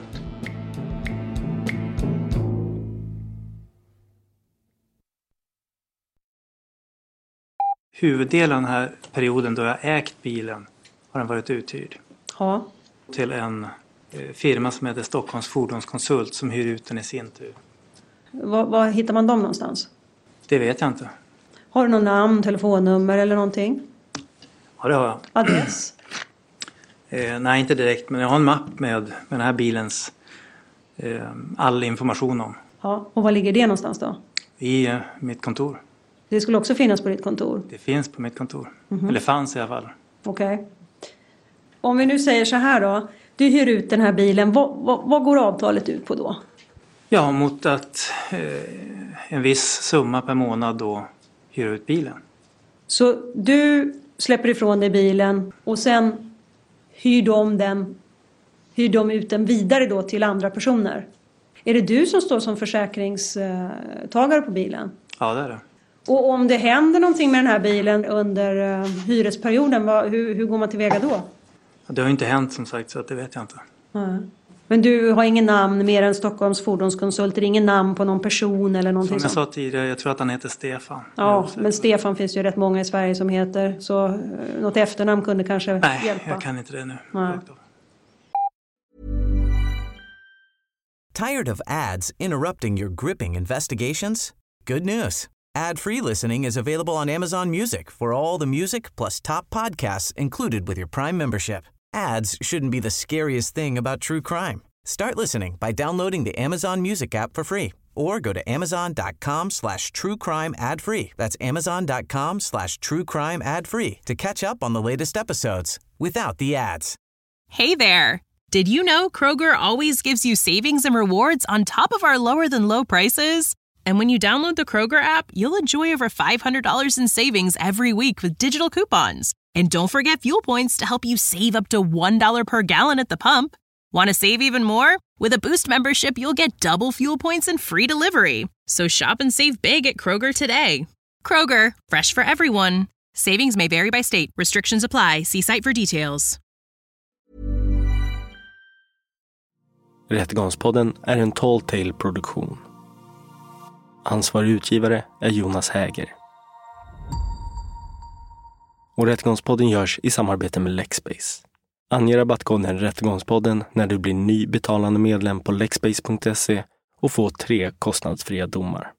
Huvuddelen av den här perioden då jag ägt bilen har den varit uthyrd. Ja. Till en firma som heter Stockholms fordonskonsult som hyr ut den i sin tur. Var, var hittar man dem någonstans? Det vet jag inte. Har du någon namn, telefonnummer eller någonting? Ja, det har jag. Adress? eh, nej, inte direkt, men jag har en mapp med, med den här bilens eh, all information om. Ja, och var ligger det någonstans då? I eh, mitt kontor. Det skulle också finnas på ditt kontor? Det finns på mitt kontor. Mm-hmm. Eller fanns i alla fall. Okej. Okay. Om vi nu säger så här då. Du hyr ut den här bilen. Vad, vad, vad går avtalet ut på då? Ja, mot att eh, en viss summa per månad då hyr ut bilen. Så du släpper ifrån dig bilen och sen hyr de, den, hyr de ut den vidare då till andra personer? Är det du som står som försäkringstagare på bilen? Ja, det är det. Och om det händer någonting med den här bilen under uh, hyresperioden, vad, hur, hur går man tillväga då? Det har ju inte hänt som sagt, så att det vet jag inte. Mm. Men du har ingen namn mer än Stockholms fordonskonsulter, ingen namn på någon person eller någonting som jag sånt? sa tidigare, jag tror att han heter Stefan. Ja, men Stefan finns ju rätt många i Sverige som heter, så uh, något efternamn kunde kanske Nej, hjälpa. Nej, jag kan inte det nu. Nej. Tired of ads interrupting your gripping investigations? Good news. Ad-free listening is available on Amazon Music for all the music plus top podcasts included with your Prime membership. Ads shouldn't be the scariest thing about true crime. Start listening by downloading the Amazon Music app for free or go to amazon.com slash true crime ad free. That's amazon.com slash true crime ad free to catch up on the latest episodes without the ads. Hey there. Did you know Kroger always gives you savings and rewards on top of our lower than low prices? And when you download the Kroger app, you'll enjoy over five hundred dollars in savings every week with digital coupons. And don't forget fuel points to help you save up to one dollar per gallon at the pump. Want to save even more? With a Boost membership, you'll get double fuel points and free delivery. So shop and save big at Kroger today. Kroger, fresh for everyone. Savings may vary by state. Restrictions apply. See site for details. Rättegångspodden är en Tall Tale-produktion. Ansvarig utgivare är Jonas Häger. Och Rättegångspodden görs i samarbete med Lexbase. Ange rabattkoden Rättegångspodden när du blir ny betalande medlem på lexbase punkt se och få tre kostnadsfria domar.